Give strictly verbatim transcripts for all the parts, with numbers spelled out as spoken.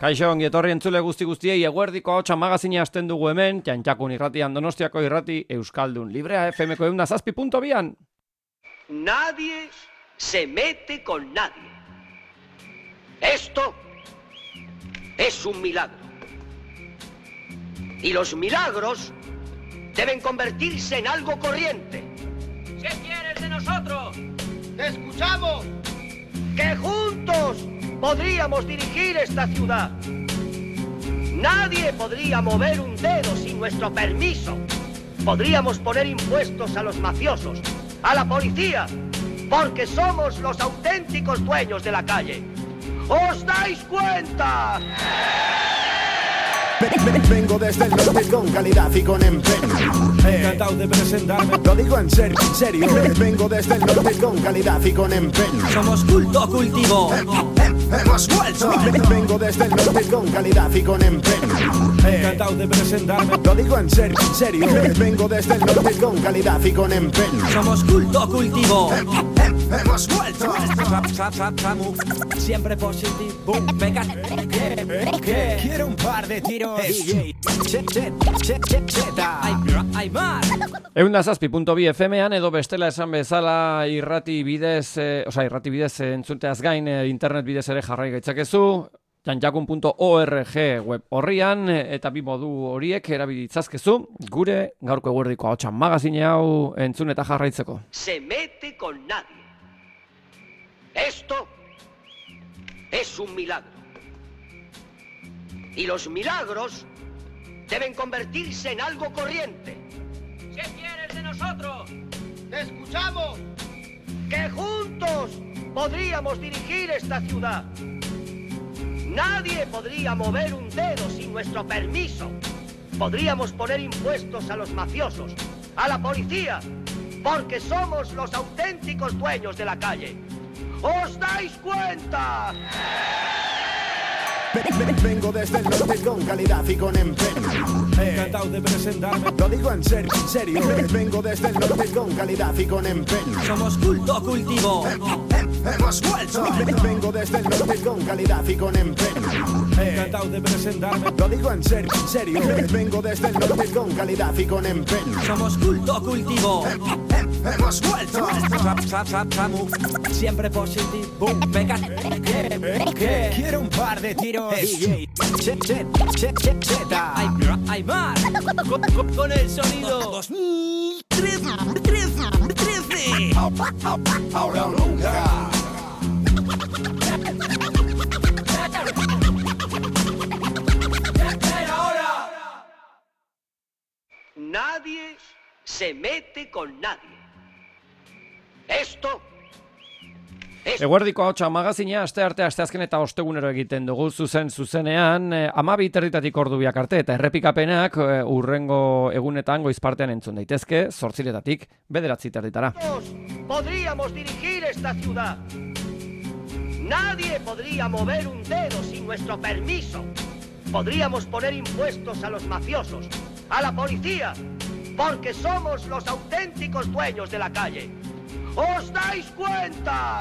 Kaixo, ongi etorri entzule guzti guztiei eguerdiko ahotsa magazina hasten dugu hemen, Txantxakun irratian, Donostiako irrati, Euskaldun, Librea F Mko ehun eta zazpi puntu bian. Nadie se mete con nadie. Esto es un milagro. Y los milagros deben convertirse en algo corriente. ¿Qué quieres de nosotros? ¡Te escuchamos! ¡Que juntos podríamos dirigir esta ciudad! Nadie podría mover un dedo sin nuestro permiso. Podríamos poner impuestos a los mafiosos, a la policía, porque somos los auténticos dueños de la calle. ¿Os dais cuenta? Vengo desde el norte con calidad y con empeño. Encantado de presentarme. Lo digo en serio, en serio. Vengo desde el norte con calidad y con empeño. Somos culto cultivo. Hemos vuelto. Vengo desde el norte con calidad y con empeño. Encantado de presentarme. Lo digo en serio, en serio. Vengo desde el norte con calidad y con empeño. Somos culto cultivo. Hemos vuelto. Siempre positivo. Venga. Quiero un par de tiros. ehun eta zazpi puntu bi F Mean edo bestela esan bezala irrati bidez, eh, oza, irrati bidez entzunteaz gain eh, internet bidez ere jarrai gaitzakezu, txantxakun puntu org web horrian, eta bi modu horiek erabilitzazkezu, gure gaurko eguerdiko ahotsa magazine hau entzun eta jarraitzeko. Se mete con nadie. Esto es un milagro. Y los milagros deben convertirse en algo corriente. ¿Qué quieres de nosotros? ¡Te escuchamos! ¡Que juntos podríamos dirigir esta ciudad! Nadie podría mover un dedo sin nuestro permiso. Podríamos poner impuestos a los mafiosos, a la policía, porque somos los auténticos dueños de la calle. ¿Os dais cuenta? Vengo desde el norte con calidad y con empeño. Encantado de presentarme. Lo digo en serio, en serio. Vengo desde el norte con calidad y con empeño. Somos culto cultivo. Hemos vuelto. Vengo desde el norte con calidad y con empeño. Encantado de presentarme. Lo digo en serio, en serio. Vengo desde el norte con calidad y con empeño. Somos culto cultivo. Hemos vuelto. Siempre positivo. Venga. Quiero un par de tiros. Hay, hay más. Con, con, con el sonido. dos mil trece. Ahora o nunca. Nadie se mete con nadie. Esto Eguerdiko ahotsa magazina aste arte asteazken eta ostegunero egiten dugu zuzen zuzenean, eh, amabi territatik ordu biak arte eta errepikapenak eh, urrengo egunetan goizpartean entzun daitezke, zortziletatik bederatzi territara. Podríamos dirigir esta ciudad. Nadie podría mover un dedo sin nuestro permiso. Podríamos poner impuestos a los mafiosos, a la policía, porque somos los auténticos dueños de la calle. ¿Os dais cuenta?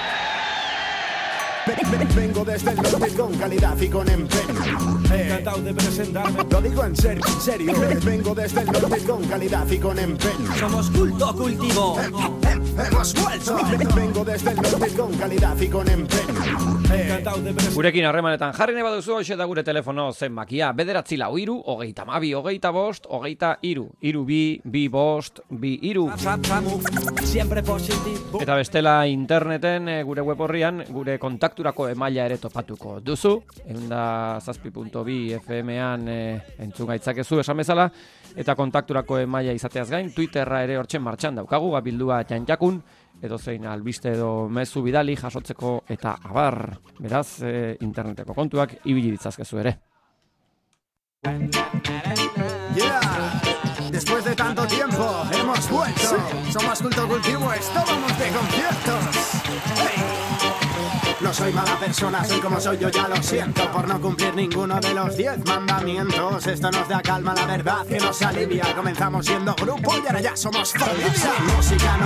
Vengo desde el norte con calidad y con empeño. Encantado de presentarme. Lo digo en serio, en serio. Vengo desde el norte con calidad y con empeño. Somos culto cultivo. Hemos vuelto. Vengo desde el norte con calidad y con empeño. Encantado de presentarme. Gurekin harremanetan jarri nahi baduzu, hoxe da gure telefono zenbakia. Bederatzi lau hiru, hogeita hamabi, hogeita bost, hogeita hiru. Hiru bi, bi bost, bi hiru. Siempre positivo. Eta bestela interneten eh, gure web horrian, gure kontakturako emaila ere topatuko duzu. ehun eta zazpi puntu bi F Mean eh, entzun gaitzakezu esan bezala. Eta kontakturako emaila izateaz gain, Twitterra ere hortzen martxan daukagu, abildua Txantxakun, edo zein albiste edo mezu bidali jasotzeko eta abar. Beraz, eh, interneteko kontuak ibili ditzazkezu ere. Yeah. Después de tanto tiempo, hemos vuelto. Somos Culto Cultivo, estábamos de conciertos. Hey. No soy mala persona, soy como soy yo, ya lo siento. Por no cumplir ninguno de los diez mandamientos. Esto nos da calma, la verdad que nos alivia. Comenzamos siendo grupo y ahora ya somos familia. Sin música no vivo,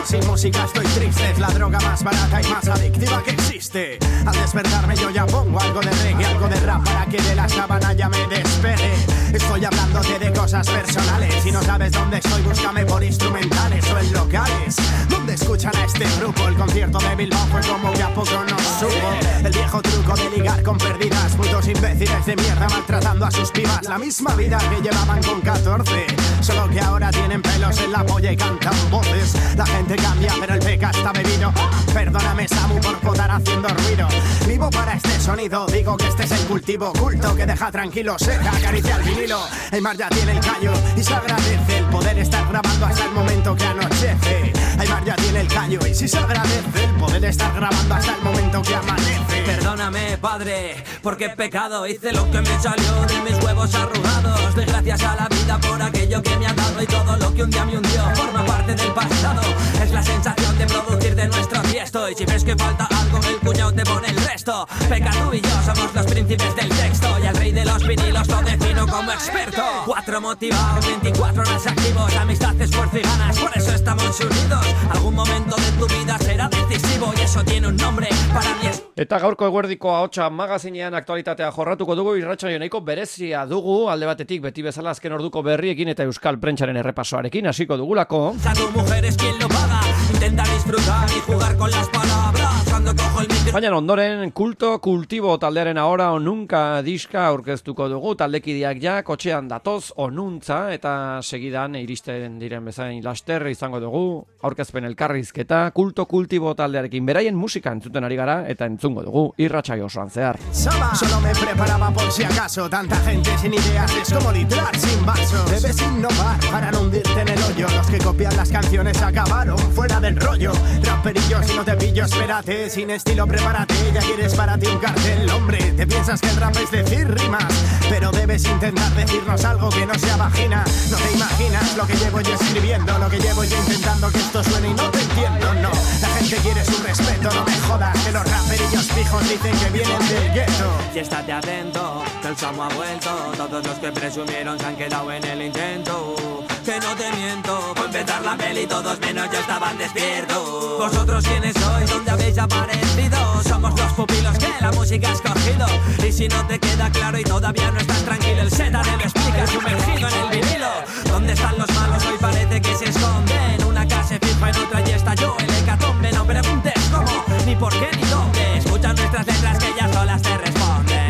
sin música estoy triste, es la droga más barata y más adictiva que existe. Al despertarme yo ya pongo algo de reggae, algo de rap para que de la sábana ya me despegue. Estoy hablándote de cosas personales. Si no sabes dónde estoy, búscame por instrumentales o en locales donde escuchan a este grupo. El concierto de Bilbao fue como que a poco nos supo. El viejo truco de ligar con perdidas, putos imbéciles de mierda maltratando a sus pibas. La misma vida que llevaban con catorce, solo que ahora tienen pelos en la polla y cantan voces. La gente cambia pero el peca está bebido. Perdóname Samu por poder haciendo ruido. Vivo para este sonido, digo que este es el cultivo oculto que deja tranquilo, seca, acaricia el vinilo. Aymar ya tiene el callo y se agradece el poder estar grabando hasta el momento que anochece. Aymar ya tiene el callo y si se agradece el poder estar grabando hasta el momento que amanece. Perdóname, padre, porque he pecado, hice lo que me salió de mis huevos arrugados. Doy gracias a la vida por aquello que me ha dado y todo lo que un día me hundió forma parte del pasado. Es la sensación de producir de nuestro tiesto y si ves que falta algo el cuñado te pone el resto. Peca, tú y yo somos los príncipes del texto y al rey de los vinilos lo defino como experto. Cuatro motivados, veinticuatro horas activos, amistad, esfuerzo y ganas, por eso estamos unidos. Algún momento de tu vida será decisivo y eso tiene un nombre, para mí es... Eta gaurko eguerdiko ahotsa magazinean aktualitatea jorratuko dugu, irratsaio nahiko berezia dugu, alde batetik beti bezala azken orduko berriekin eta euskal prentsaren errepasoarekin hasiko dugulako. Tu mujer es quien lo paga, intenta disfrutar y jugar con las palabras cuando cojo el micro. Baina ondoren kulto kultibo taldearen ahora o nunca diska aurkeztuko dugu, taldekideak ja kotxean datoz onuntza eta segidan iristen diren bezain laster izango dugu aurkezpen elkarrizketa kulto kultibo taldearekin beraien musika entzuten ari gara eta entzungo dugu irratsaio osoan zehar. Solo me preparaba por si acaso, tanta gente sin ideas es como litrar sin vasos. Debes innovar para no hundirte en el hoyo. Los que copian las canciones acabaron fuera del rollo. Raperillo, si no te pillo, espérate. Sin estilo, prepárate. Ya quieres para ti un cartel, hombre. Te piensas que el rap es decir rimas, pero debes intentar decirnos algo que no sea vagina. No te imaginas lo que llevo yo escribiendo, lo que llevo yo intentando que esto suene y no te entiendo, no. La gente quiere su respeto, no me jodas que los raperillos fijos dicen que vienen del gueto. Y estate atento, que el Samu ha vuelto. Todos los que presumieron se han quedado en el intento. Que no te miento, fue empezar la peli todos menos ya estaban despiertos. Vosotros quiénes sois, dónde habéis aparecido. Somos los pupilos que la música ha escogido. Y si no te queda claro y todavía no estás tranquilo, el Z te lo explica sumergido en el vinilo. ¿Dónde están los malos? Hoy parece que se esconden. Una casa fija en otra y está yo el hecatombe. No preguntes cómo, ni por qué, ni dónde. Escucha nuestras letras que ya solas te responden.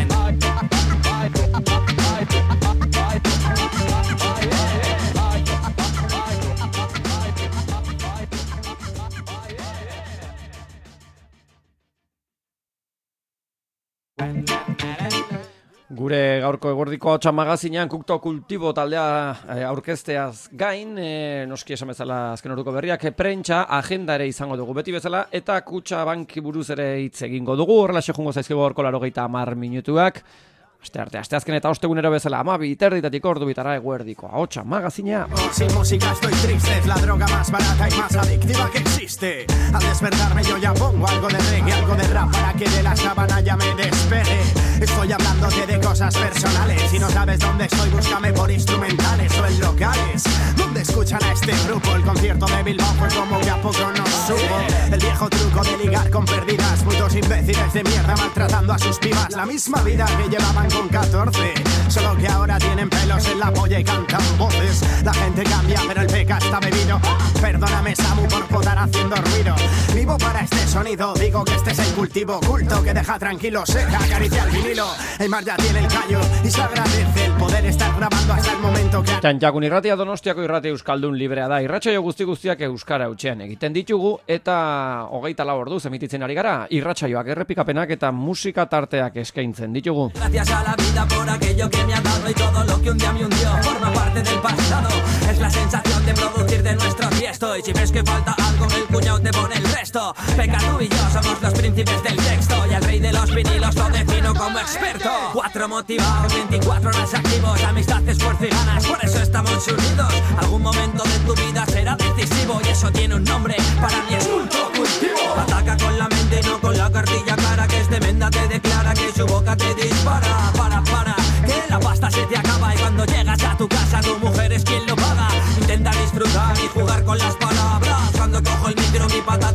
Gure gaurko eguerdiko ahotsa magazinean kulto kultibo taldea e, aurkezteaz gain, e, noski esan bezala azken orduko berriak, e, prentsa agenda ere izango dugu beti bezala, eta kutxa banki buruz ere hitz egingo dugu, horrelaxe jungo zaizkigu gaurko laurogeita hamar minutuak. Aste arte, aste azken eta ostegunero bezala amabi terditatik ordu bitara eguerdiko ahotsa magazinea. Sin música estoy triste, es la droga más barata y más adictiva que existe. Al despertarme yo ya pongo algo de reggae, algo de rap para que de la sábana ya me despegue. Estoy hablándote de cosas personales. Si no sabes dónde estoy, búscame por instrumentales o en locales donde escuchan a este grupo. El concierto de Bilbao fue como que a poco nos supo. El viejo truco de ligar con perdidas, putos imbéciles de mierda maltratando a sus pibas. La misma vida que llevaban con catorce, solo que ahora tienen pelos en la polla y cantan voces. La gente cambia pero el peca está bebido. Perdóname Samu por poder haciendo ruido. Vivo para este sonido, digo que este es el cultivo oculto que deja tranquilo, seca, acaricia el vinilo. Aymar ya tiene el callo y se agradece el poder estar grabando hasta el momento que... Txantxakun irratia Donostiako irratia euskaldun librea da. Irratsaio guzti guztiak euskara hutsean egiten ditugu eta hogeita lau orduz emititzen ari gara. Irratsaioak, errepikapenak eta musika tarteak eskaintzen ditugu. Gracias a la vida por aquello que me ha dado y todo lo que un día me hundió forma parte del pasado. Es la sensación de producir de nuestro tiesto y si ves que falta algo el cuñado te pone el resto. Peca, tú y yo somos los príncipes del texto y al rey de los vinilos lo defino como experto. Cuatro motivados, veinticuatro horas activos, amistad, esfuerzo y ganas, por eso estamos unidos. Algún momento de tu vida será decisivo y eso tiene un nombre, para mí es culto cultivo. Ataca con la mente y no con la cartilla cara, que es tremenda, te declara que su boca te dispara. Para, para, que la pasta se te acaba y cuando llegas a tu casa tu mujer es quien lo paga. Intenta disfrutar y jugar con las palabras cuando cojo el micrófono.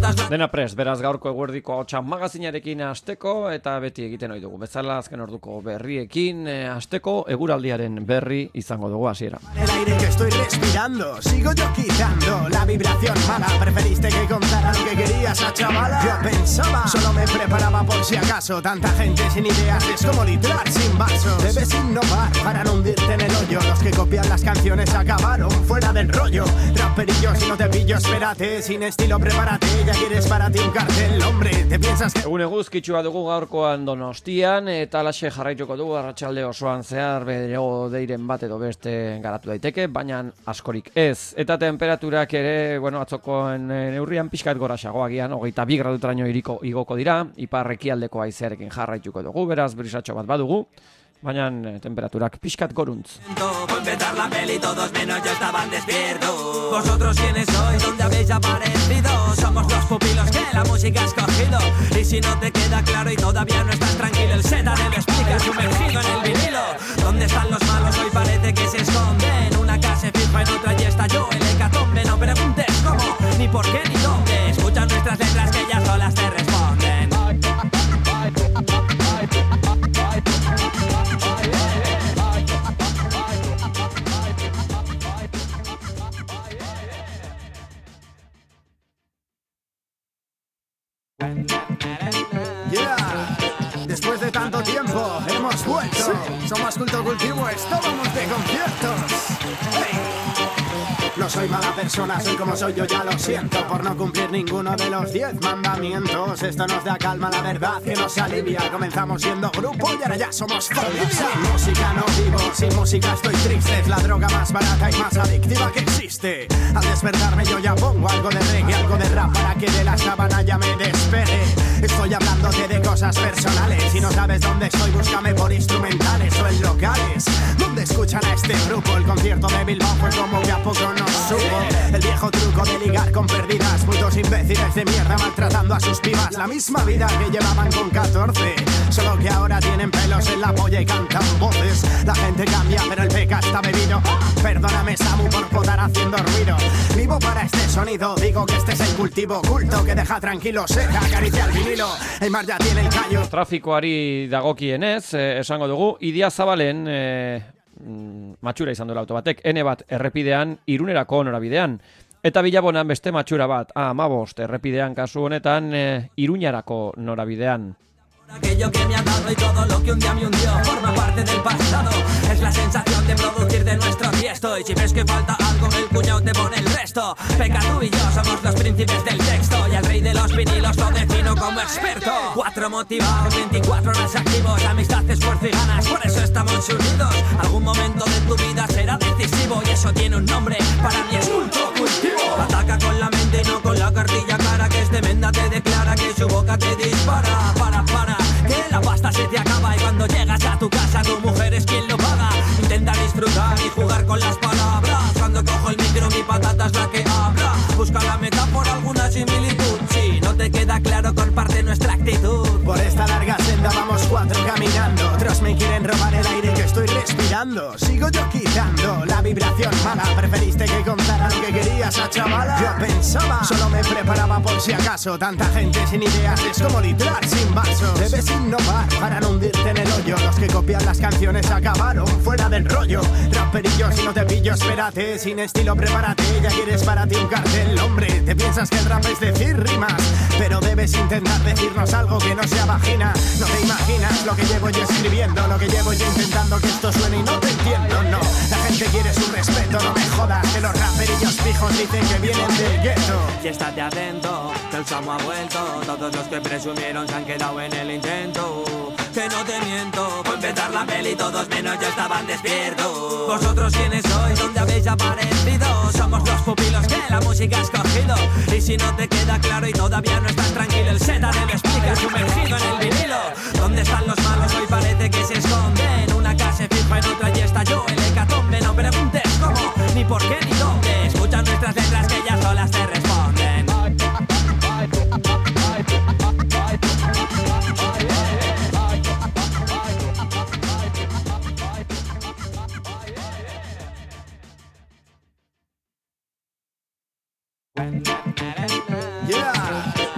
todas las... Dena prest, beraz gaurko eguerdiko hotsa magazinarekin hasteko eta beti egiten ohi dugu. Bezala azken orduko berriekin hasteko eguraldiaren berri izango dugu hasiera. El aire que estoy respirando, sigo yo quitando la vibración mala. Preferiste que contara lo que querías a chavala. Yo pensaba, solo me preparaba por si acaso. Tanta gente sin ideas es como litrar sin vasos. Debes innovar para no hundirte en el hoyo. Los que copian las canciones acabaron fuera del rollo. Raperillo, si no te pillo, espérate. Sin estilo, prepárate, ya quieres para ti un cartel. Hombre, te piensas que... Egun eguzkitsua dugu gaurkoan Donostian, eta alaxe jarraituko dugu arratsalde osoan zehar bero deiren bat edo beste garatu daiteke, baina askorik ez. Eta temperaturak ere, bueno, atzokoen neurrian pixkat goraxagoagian, hogeita bi gradutaraino iriko igoko dira, iparrekialdeko haizearekin jarraituko dugu, beraz brisatxo bat badugu, baina temperaturak pixkat goruntz. Empezar la peli, todos menos yo estaban despiertos. Vosotros quiénes sois, dónde habéis aparecido. Somos los pupilos que la música ha escogido. Y si no te queda claro y todavía no estás tranquilo, el Z te lo explica sumergido en el vinilo. ¿Dónde están los malos? Hoy parece que se esconden. Una casa se fija en otra y estalló el hecatombe. No preguntes cómo, ni por qué, ni dónde. Escucha nuestras letras que ya solas te responden. Yeah. Después de tanto tiempo hemos vuelto. Somos Culto Cultivo, estábamos de conciertos. Hey. No soy mala persona, soy como soy yo, ya lo siento. Por no cumplir ninguno de los diez mandamientos. Esto nos da calma, la verdad que nos alivia. Comenzamos siendo grupo y ahora ya somos familia. Sin música no vivo, sin música estoy triste. Es la droga más barata y más adictiva que existe. Al despertarme yo ya pongo algo de reggae, algo de rap para que de la sábana ya me despegue. Estoy hablándote de cosas personales. Si no sabes dónde estoy, búscame por instrumentales o en locales donde escuchan a este grupo. El concierto de Bilbao fue como que a poco nos subo. El viejo truco de ligar con perdidas, putos imbéciles de mierda maltratando a sus pibas. La misma vida que llevaban con catorce, solo que ahora tienen pelos en la polla y cantan voces. La gente cambia pero el peca está bebido. Perdóname Samu por podar haciendo ruido. Vivo para este sonido, digo que este es el cultivo oculto que deja tranquilo, seca, acaricia el vinilo. El mar ya tiene el callo. Trafikoari dagokienez, eh, esango dugu, Idia Zabalen eh, matxura izan duela auto batek, ene bat errepidean, Irunerako norabidean. Eta Bilabonan beste matxura bat, ah, amabost errepidean kasu honetan, eh, Iruñarako norabidean. Aquello que me ha dado y todo lo que un día me hundió forma parte del pasado. Es la sensación de producir de nuestro tiesto. Y si ves que falta algo, el cuñado te pone el resto. Peca, tú y yo somos los príncipes del texto. Y el rey de los vinilos lo defino como experto. Cuatro motivados, veinticuatro horas activos. Amistad, esfuerzo y ganas, por eso estamos unidos. Algún momento de tu vida será decisivo. Y eso tiene un nombre, para mí es Culto Cultivo. Ataca con la mente y no con la cartilla clara. Que es tremenda, te declara que su boca te dispara. Para, para que la pasta se te acaba y cuando llegas a tu casa tu mujer es quien lo paga. Intenta disfrutar y jugar con las palabras. Cuando cojo el micro mi patata es la que habla. Busca la metáfora, alguna similitud. Si no te queda claro, comparte nuestra actitud. Por esta larga senda vamos cuatro caminando. Otros me quieren robar el aire que estoy respirando. Sigo yo quitando la vibración mala. Preferiste que contara lo que querías a chavala. Yo pensaba, solo me preparaba por si acaso. Tanta gente sin ideas es como litrar sin vasos. Debes innovar para no hundirte en el hoyo. Los que copian las canciones acabaron fuera del rollo. Raperillo, si no te pillo, espérate. Sin estilo, prepárate, ya quieres para ti un cartel. Hombre, te piensas que el rap es decir rimas, pero debes intentar decirnos algo que no sea vagina. No te imaginas lo que llevo yo escribiendo, lo que llevo yo intentando que esto suene y no te entiendo, no. La gente quiere su respeto, no me jodas que los raperillos fijos dicen que vienen del gueto. Y estate atento, que el Samu ha vuelto. Todos los que presumieron se han quedado en el intento. Que no te miento, fue empezar la peli, todos menos yo estaban despiertos. Vosotros quiénes sois, dónde habéis aparecido. Somos los pupilos que la música ha escogido. Y si no te queda claro y todavía no estás tranquilo, el Z te lo explica sumergido en el vinilo. ¿Dónde están los malos? Hoy parece que se esconden. Una casa se fija en otra y estalló el hecatombe. No preguntes cómo, ni por qué, ni dónde. Escucha nuestras letras que ya solas te responden. Yeah.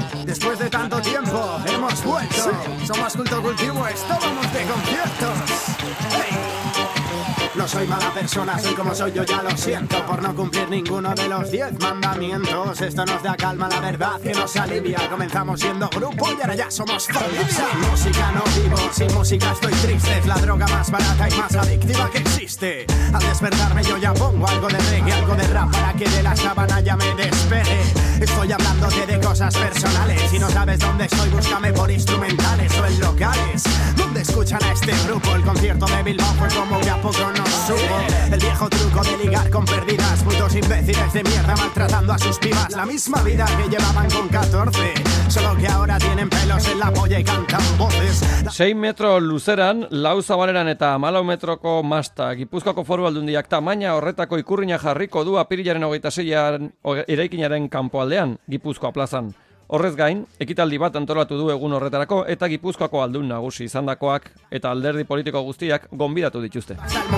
somos culto cultivo, estábamos de conciertos. ¡Hey! No soy mala persona, soy como soy yo, ya lo siento, por no cumplir ninguno de los diez mandamientos. Esto nos da calma, la verdad que nos alivia. Comenzamos siendo grupo y ahora ya somos familia. Sin música no vivo, sin música estoy triste. Es la droga más barata y más adictiva que existe. Al despertarme yo ya pongo algo de reggae, algo de rap para que de la sábana ya me despegue. Estoy hablándote de cosas personales. Si no sabes dónde estoy, búscame por instrumentales o en locales donde escuchan a este grupo. El concierto de Bilbao fue como que a poco nos supo. El viejo truco de ligar con perdidas, putos imbéciles de mierda maltratando a sus pibas. La misma vida que llevaban con catorce, solo que ahora tienen pelos en la polla y cantan voces. sei metro luzeran, lau zabaleran eta hamalau metroko masta. Gipuzkoako Foru Aldundiak tamaina horretako ikurrina jarriko du apirilaren hogeita seian eraikinaren kanpoaldean, Gipuzkoa plazan. Horrez gain, ekitaldi bat antolatu du egun horretarako eta Gipuzkoako aldun nagusi izandakoak eta alderdi politiko guztiak gonbidatu dituzte.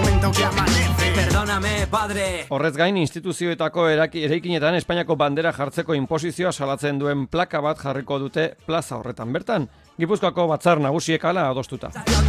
Perdóname, padre. Horrez gain, instituzioetako eraikinetan Espainiako bandera jartzeko inposizioa salatzen duen plaka bat jarriko dute plaza horretan bertan. Gipuzkoako batzar nagusiek hala adostuta.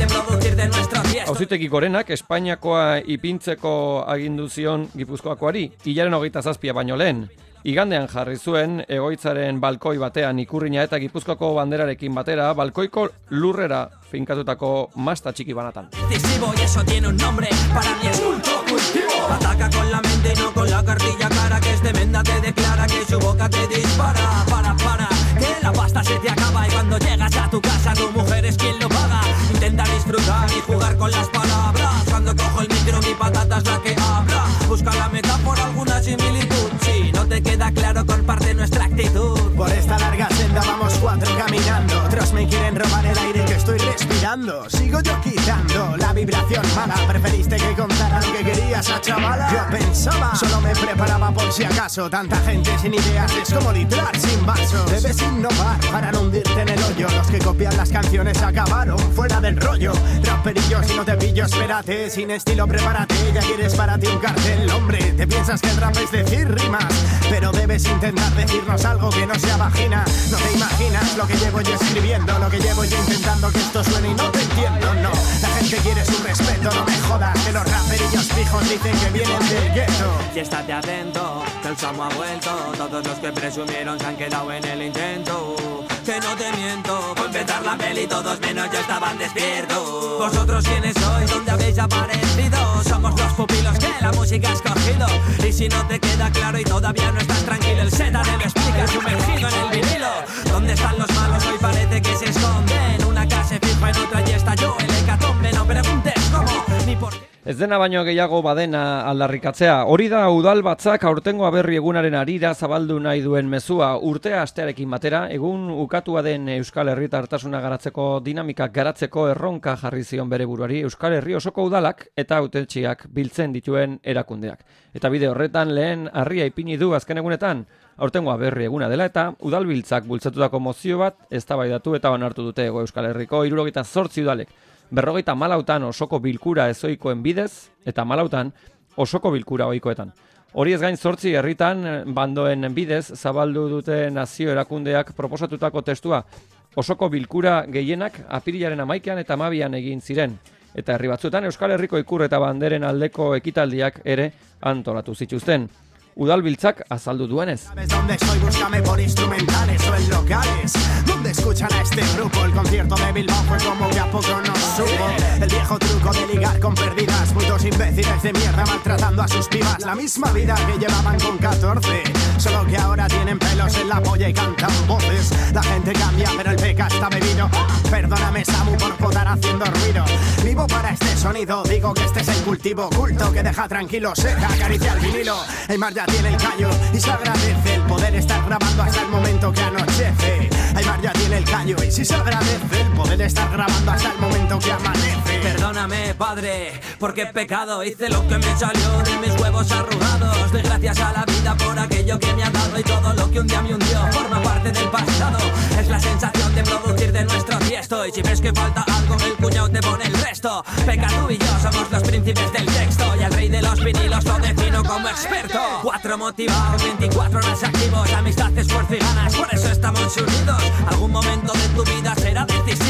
Auzitegi Gorenak Espainiakoa ipintzeko agindu zion Gipuzkoakoari, hilaren hogeita zazpia baino lehen. Igandean jarri zuen egoitzaren balkoi batean ikurrina eta Gipuzkoako banderarekin batera balkoiko lurrera finkatutako masta txiki banatan. Decisivo y eso tiene un nombre, para mí es culto cultivo. Ataca con la mente y no con la cartilla cara, que es tremenda, te declara que su boca te dispara. Para, para, que la pasta se te acaba y cuando llegas a tu casa tu mujer es quien lo paga. Intenta disfrutar y jugar con las palabras. Cuando cojo el micro mi patata es la que habla. Busca la metáfora, alguna similitud. Si no te queda claro, comparte nuestra actitud. Por esta larga senda vamos cuatro caminando. Otros me quieren robar el aire que estoy respirando. Sigo yo quitando la vibración mala. Preferiste que contara lo que querías a chavala. Yo pensaba, solo me preparaba por si acaso. Tanta gente sin ideas es como litrar sin vasos. Debes innovar para no hundirte en el hoyo. Los que copian las canciones acabaron fuera del rollo. Raperillo, si no te pillo, espérate. Sin estilo, prepárate. Ya quieres para ti un cartel, hombre. Te piensas que el rap es decir rimas, pero debes intentar decirnos algo que no sea vagina. No te imaginas lo que llevo yo escribiendo, lo que llevo yo intentando que esto suene y no te entiendo, no. La gente quiere su respeto, no me jodas, que los raperillos fijos dicen que vienen del gueto. Y estate atento, que el Samo ha vuelto. Todos los que presumieron se han quedado en el intento. Que no te miento, por empezar la peli todos menos yo estaban despiertos. Vosotros quiénes sois, dónde habéis aparecido. Somos los pupilos que la música ha escogido. Y si no te queda claro y todavía no estás tranquilo, el Z te lo explica sumergido en el vinilo. ¿Dónde están los malos? Hoy parece que se esconden. Una casa fija en otra y estalló el hecatombe. No preguntes cómo ni por qué. Ez dena baino gehiago badena aldarrikatzea. Hori da udalbatzak aurtengo aberri egunaren harira zabaldu nahi duen mezua. Urtea astearekin batera, egun ukatua den Euskal Herritartasuna garatzeko dinamikak garatzeko erronka jarri zion bere buruari Euskal Herri osoko udalak eta hautetsiak biltzen dituen erakundeak. Eta bide horretan lehen harria ipini du azken egunetan, aurtengo aberri eguna dela eta udalbiltzak bultzatutako mozio bat eztabaidatu eta onartu dute Hego Euskal Herriko hirurogeita zortzi udalek. Berrogeita malautan osoko bilkura ezoikoen bidez, eta malautan osoko bilkura ohikoetan. Hori ez gain zortzi herritan bandoen bidez zabaldu dute nazio erakundeak proposatutako testua. Osoko bilkura gehienak apirilaren amaikean eta hamabian egin ziren. Eta herri batzuetan Euskal Herriko ikur eta banderen aldeko ekitaldiak ere antolatu zituzten. Udalbiltzak azaldu duenez. ¿Sabes dónde estoy? Búscame por instrumentales o en locales donde escuchan a este grupo. El concierto de Bilbao fue como que a poco nos supo. El viejo truco de ligar con perdidas, putos imbéciles de mierda maltratando a sus pibas. La misma vida que llevaban con catorce, solo que ahora tienen pelos en la polla y cantan voces. La gente cambia pero el peca está bebido. Perdóname Samu por poder haciendo ruido. Vivo para este sonido, digo que este es el cultivo oculto que deja tranquilo, seca, acaricia el vinilo. Aymar ya tiene el callo y se agradece el poder estar grabando hasta el momento que anochece. Aymar ya tiene el callo y si se agradece el poder estar grabando hasta el momento que amanece. Perdóname, padre, porque he pecado, hice lo que me salió de mis huevos arrugados. Doy gracias a la vida por aquello que me ha dado y todo lo que un día me hundió forma parte del pasado. Es la sensación de producir de nuestro tiesto y si ves que falta algo el cuñado te pone el resto. Peca, tú y yo somos los príncipes del texto y el rey de los vinilos lo defino como experto. Cuatro motivados, veinticuatro horas activos, amistad, esfuerzo y ganas, por eso estamos unidos. Algún momento de tu vida será decisivo y eso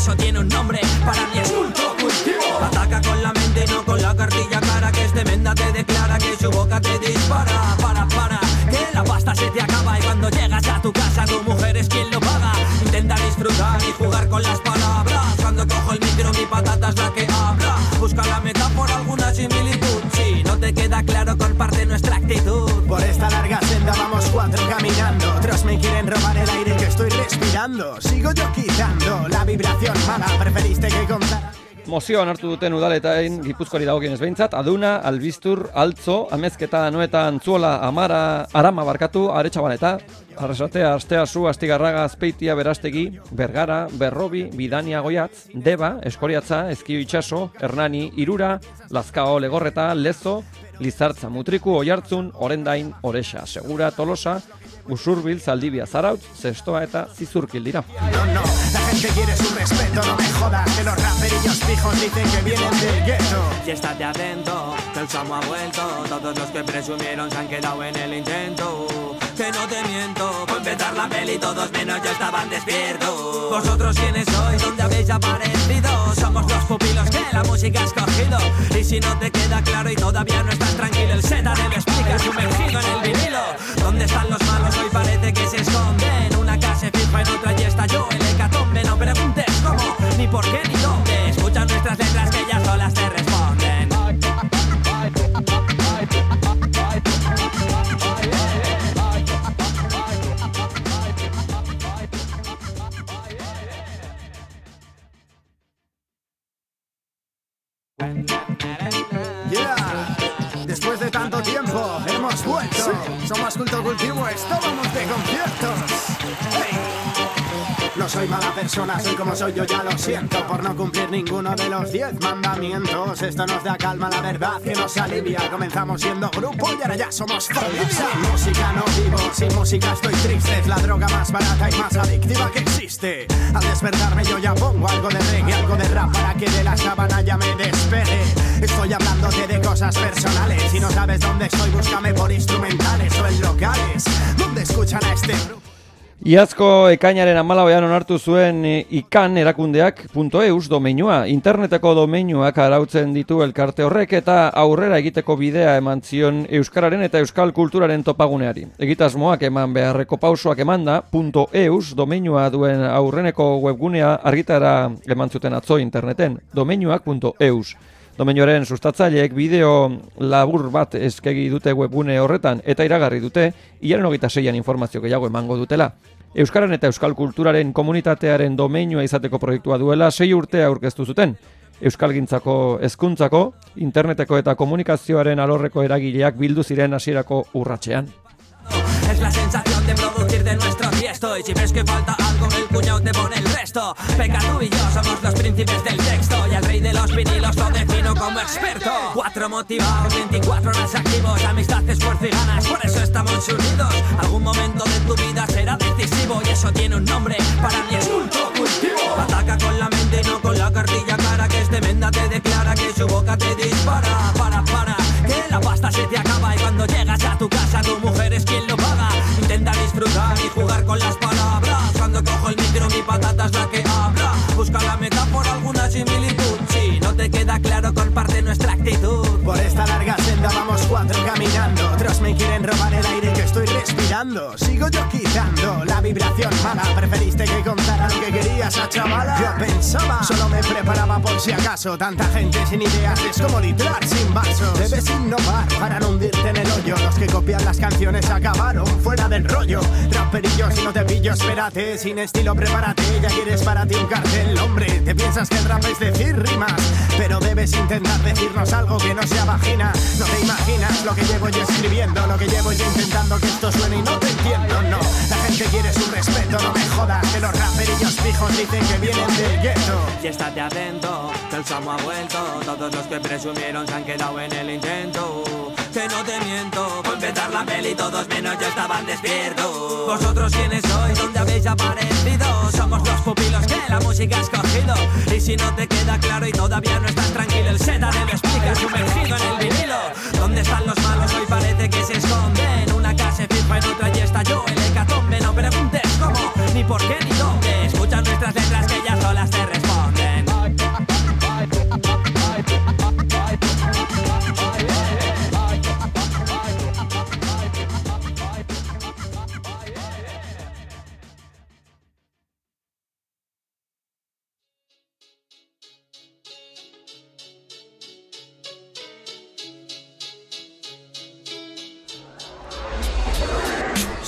eso tiene un nombre, para mí es culto cultivo. Ataca con la mente y no con la cartilla cara, que es tremenda, te declara que su boca te dispara. Para, para, que la pasta se te acaba y cuando llegas a tu casa tu mujer es quien lo paga. Intenta disfrutar y jugar con las palabras. Cuando cojo el micro mi patata es la que habla. Busca la metáfora, alguna similitud. Si no te queda claro, comparte nuestra actitud. Por esta larga senda vamos cuatro caminando. Otros me quieren robar el aire que estoy respirando. Sigo yo quitando la vibración mala. Preferiste que contara. Mozioan hartu duten udaletain Gipuzkoari dagokienez behintzat, Aduna, Albistur, Altzo, Amezketa, Anoeta, Antzuola, Amara, Arama barkatu, Aretxabaleta, Arrasatea, Astea, Zu, Astigarraga, Azpeitia, Berastegi, Bergara, Berrobi, Bidania, Goiatz, Deba, Eskoriatza, Ezkio Itxaso, Hernani, Irura, Lazkao, Legorreta, Lezo, Lizartza, Mutriku, Oiartzun, Orendain, Orexa, Segura, Tolosa, Usurbil, Zaldibia, Zarautz, Zestoa eta Zizurkil dira. No, no, la gente quiere su respeto, no me jodas, que los raperillos fijos dicen que vienen del gueto. Y estate atento, que el Samu ha vuelto, todos los que presumieron se han quedado en el intento. Que no te miento, fue empezar la peli, todos menos yo estaban despiertos. ¿Vosotros quiénes sois? ¿Dónde habéis aparecido? Somos los pupilos que la música ha escogido. Y si no te queda claro y todavía no estás tranquilo, el Z te lo explica sumergido en el vinilo. ¿Dónde están los malos? Hoy parece que se esconden. Una casa se fija en otra y estalló el hecatombe. No preguntes cómo, ni por qué, ni dónde. Escucha nuestras letras que ya solas te responden. Yeah, después de tanto tiempo hemos vuelto. Somos Culto Cultivo, estábamos de conciertos. Hey. No soy mala persona, soy como soy yo, ya lo siento. Por no cumplir ninguno de los diez mandamientos. Esto nos da calma, la verdad que nos alivia. Comenzamos siendo grupo y ahora ya somos familia. Sin música no vivo, sin música estoy triste. Es la droga más barata y más adictiva que existe. Al despertarme yo ya pongo algo de reggae, algo de rap para que de la sábana ya me despegue. Estoy hablándote de cosas personales. Si no sabes dónde estoy, búscame por instrumentales o en locales donde escuchan a este grupo. Iazko ekainaren hamalauean onartu zuen ikan erakundeak .eus domeinua. Interneteko domeinuak arautzen ditu elkarte horrek eta aurrera egiteko bidea eman zion euskararen eta euskal kulturaren topaguneari. Egitasmoak eman beharreko pausoak emanda .eus domeinua duen aurreneko webgunea argitara eman zuten atzo interneten. Domeinuak .eus. Domeinuaren sustatzaileek bideo labur bat eskegi dute webgune horretan eta iragarri dute hilaren hogeita seian informazio gehiago emango dutela. Euskaran eta euskal kulturaren komunitatearen domeinua izateko proiektua duela sei urtea aurkeztu zuten. Euskalgintzako hezkuntzako, interneteko eta komunikazioaren alorreko eragileak bildu ziren hasierako urratsean. Es la sensación de producir de nuestro tiesto. Y si ves que falta algo, el cuñado te pone el resto. Peca, tú y yo somos los príncipes del texto. Y al rey de los vinilos lo defino como experto. Cuatro motivados, veinticuatro horas activos. Amistad, esfuerzo y ganas, por eso estamos unidos. Algún momento de tu vida será decisivo. Y eso tiene un nombre, para mí es culto cultivo. Ataca con la mente y no con la cartilla cara. Que es tremenda, te declara que su boca te dispara. Para, para, que la pasta se te acaba. Y cuando llegas a tu casa tu mujer es quien lo paga. Intenta disfrutar y jugar con las palabras. Cuando cojo el micro mi patata es la que habla. Busca la metáfora, alguna similitud. Si no te queda claro, comparte nuestra actitud. Por esta larga senda vamos cuatro caminando. Otros me quieren robar el aire que estoy respirando. Sigo yo quitando la vibración mala. Preferiste que contara lo que querías a chavala. Yo pensaba, solo me preparaba por si acaso. Tanta gente sin ideas es como litrar sin vasos. Debes innovar para no hundirte en el hoyo. Los que copian las canciones acabaron fuera del rollo. Raperillo, si no te pillo, espérate. Sin estilo, prepárate. Ya quieres para ti un cartel, hombre. Te piensas que el rap es decir rimas, pero debes intentar decirnos algo que no sea vagina. No te imaginas lo que llevo yo escribiendo, lo que llevo yo intentando que esto suene y no te entiendo, no. La gente quiere su respeto, no me jodas, que los raperillos fijos dicen que vienen del gueto. Y estate atento, que el Samu ha vuelto. Todos los que presumieron se han quedado en el intento. Que no te miento, fue empezar la peli, todos menos yo estaban despiertos. ¿Vosotros quiénes sois? ¿Dónde habéis aparecido? Somos los pupilos que la música ha escogido. Y si no te queda claro y todavía no estás tranquilo, el Z te lo explica sumergido en el vinilo. ¿Dónde están los malos? Hoy parece que se esconden. Una casa se fija en otra y estalló el hecatombe. No preguntes cómo, ni por qué, ni dónde. Escucha nuestras letras que ya solas te responden.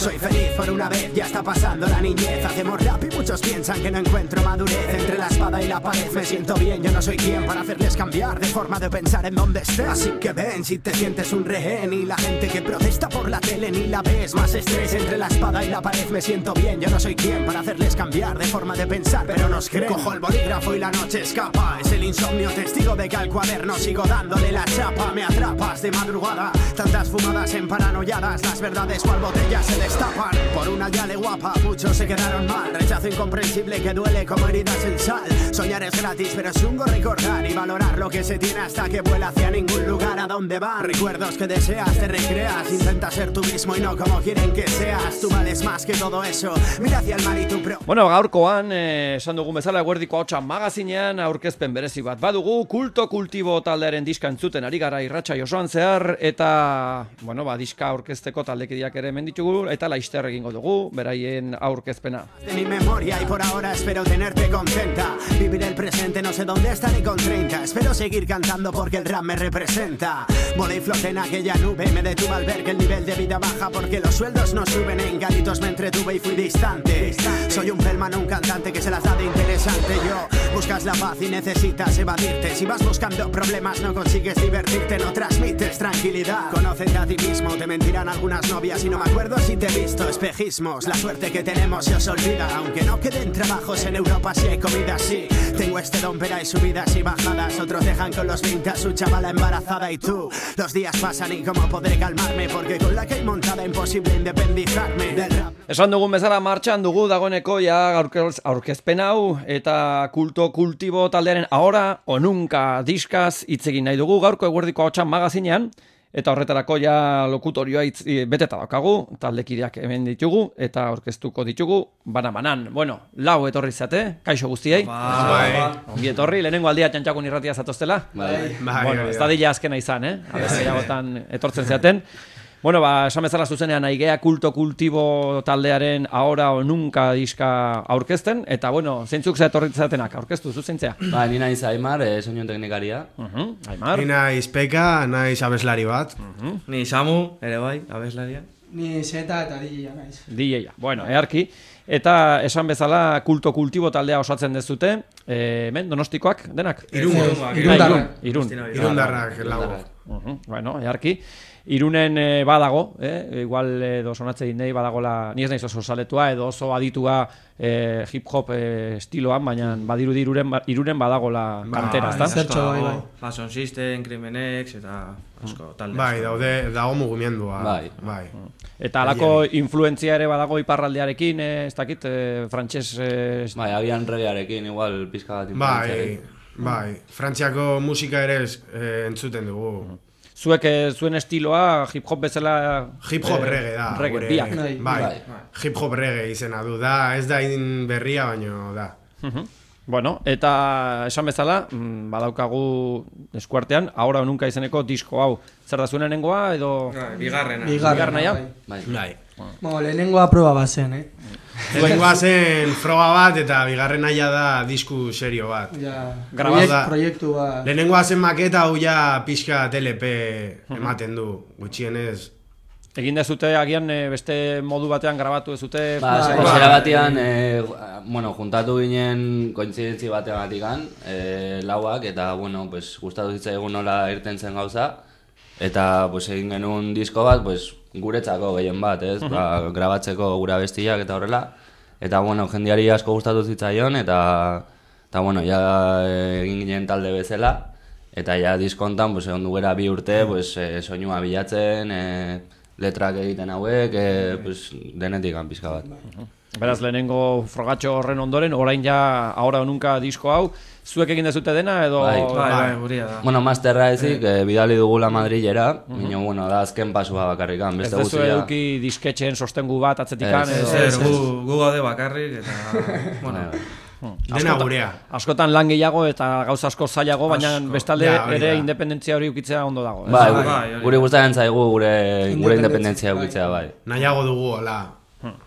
Soy feliz por una vez, ya está pasando la niñez. Hacemos rap y muchos piensan que no encuentro madurez. Entre la espada y la pared me siento bien, yo no soy quien para hacerles cambiar de forma de pensar en donde estés. Así que ven, si te sientes un rehén y la gente que protesta por la tele ni la ves. Más estrés entre la espada y la pared me siento bien, yo no soy quien para hacerles cambiar de forma de pensar, pero nos creen. Cojo el bolígrafo y la noche escapa, es el insomnio testigo de que al cuaderno sigo dándole la chapa. Me atrapas de madrugada, tantas fumadas en paranoiadas, las verdades cual botellas se destapan. Por una yale guapa, muchos se quedaron mal, rechazo incomprensible que duele como heridas en sal. Soñar es gratis, pero es chungo recordar y valorar lo que se tiene hasta que vuela hacia ningún lugar a donde va. Recuerdos que deseas, te recreas, intenta ser tú mismo y no como quieren que seas. Tú vales más que todo eso, mira hacia el mar y tu pro... Bueno, gaurkoan, eh, esan dugun bezala, eguerdiko hautsa magazinean aurkezpen berezi bat badugu, Kulto Kultibo taldearen diska entzuten ari gara irratsa osoan zehar, eta, bueno, ba, diska aurkezteko taldekideak ere hemen ditugu, eta laister egingo dugu, beraien aurkezpena. De mi memoria y por ahora espero tenerte contenta. Vivir el presente, no sé dónde estaré con treinta. Espero seguir cantando porque el rap me representa. Volé y floté en aquella nube, me detuve al ver que el nivel de vida baja porque los sueldos no suben. En garitos me entretuve y fui distante. Soy un pelman, un cantante que se las da de interesante. Yo, buscas la paz y necesitas evadirte. Si vas buscando problemas no consigues divertirte, no transmites tranquilidad. Conócete a ti mismo, te mentirán algunas novias y no me acuerdo si te he visto. Espejismos, la suerte que tenemos se os olvida. Aunque no queden trabajos en Europa, si hay comida, sí. Tengo este don, pero hay subidas y bajadas. Otros dejan con los veinte a su chavala embarazada. Y tú, los días pasan y cómo podré calmarme, porque con la que hay montada imposible independizarme del rap. Esan dugun bezala martxan dugu dagoeneko ja aurkez, aurkezpen hau eta Kulto Kultibo taldearen ahora o nunca diskaz hitz egin nahi dugu gaurko eguerdiko hautsan magazinean. Eta horretarako ja lokutorioa itz, beteta daukagu, taldekideak hemen ditugu, eta aurkeztuko ditugu bana-banan. Bueno, lau etorri zate, kaixo guztiei. Bai. Ongi etorri, lehenengo aldia Txantxakun irratia zatoztela. Bai. Bueno, ez da dila azkena izan, eh? Abez gehiagotan etortzen zeaten. Bueno, ba, esan bezala zuzenean aigea Kulto Kultibo taldearen ahora o nunca diska aurkezten, eta bueno, zeintzuk zatorritzatenak, aurkeztu, zuzentzea? Ba, ni naiz Aimar, eh, soinu teknikaria. Uh-huh, Aimar. Ni naiz Peka, naiz abeslari bat. Uh-huh. Ni Samu, ere bai, abeslaria. Ni Zeta eta D J-a naiz. D J-a, bueno, earki. Eta esan bezala Kulto Kultibo taldea osatzen dezute, eh, hemen, donostikoak, denak? Irungoak. Irundarrak. Irun. Irundarrak, lago. Uh-huh, bueno, earki. Irunen e, badago, eh? igual edo sonatze dindei badagola, ni ez naiz oso saletua edo oso aditua e, hip-hop e, estiloan, baina badirudi iruren, irunen badagola kantera, ezta? Zertxo, bai, bai. Fason System, Crimenex eta asko talde. Bai, daude, dago mugimendua. Bai. Bai. Eta halako influentzia ere badago iparraldearekin, eh, ez dakit, eh, frantses... Eh, Bai, abian regearekin igual pizka bat Bai, influentziarekin. bai. Frantziako musika ere eh, entzuten dugu. Zuek zuen estiloa hip-hop bezala... Hip-hop reggae da. Reggae, gure- biak. Bai, Bai. hip-hop reggae izena du. Da, ez da in berria, baino da. Uh-huh. Bueno, eta esan bezala, mm, badaukagu eskuartean, ahora o nunca izeneko disko hau. Zer da zuen lehenengoa edo... Bigarrena. Bigarrena, ja? Bai. Bai. Bueno, lehenengoa proba bazen, eh? Lehenengoa zen froga bat eta bigarrena ja da disku serio bat. Ja, Grabatu proiekt, da. proiektu bat. Lehenengoa zen maketa hau ja pixka T L P ematen du, gutxienez. Egin dezute agian eh, beste modu batean grabatu dezute... Ba, Bai. bai. Zera batean, eh, bueno, juntatu ginen kointzidentzi batean eh, lauak, eta, bueno, pues, gustatu zitzaigun nola irten zen gauza, eta, pues, egin genuen disko bat, pues, guretzako gehien bat, ez? Ba, grabatzeko gura bestiak eta horrela. Eta, bueno, jendiari asko gustatu zitzaion, eta, eta bueno, ja egin ginen talde bezala. Eta ja diskontan, pues, egon dugera bi urte, pues, eh, soinua bilatzen, eh, letrak egiten hauek, eh, pues, denetik pizka bat. Beraz, lehenengo frogatxo horren ondoren, orain ja ahora o nunca disko hau, zuek egin dezute dena edo... Bai. Bai, bai, guria da. Bueno, masterra ezik, eh, bidali dugula Madrilera, baina, bueno, da azken pasua bakarrikan, Ez beste dezu guztia. eduki disketxeen sostengu bat atzetikan Ez, edo... Zer, gu, gu gaude bakarrik eta... bueno, Dena gurea. Askotan lan gehiago eta gauza asko zailago, baina Asko. bestalde Ja, hori ere da. independentzia hori ukitzea ondo dago. ez? Bai, bai, gu- hori. guri gustatzen zaigu gure, gure Independentzia, independentzia bai. eukitzea, bai. Nahiago dugu, hola.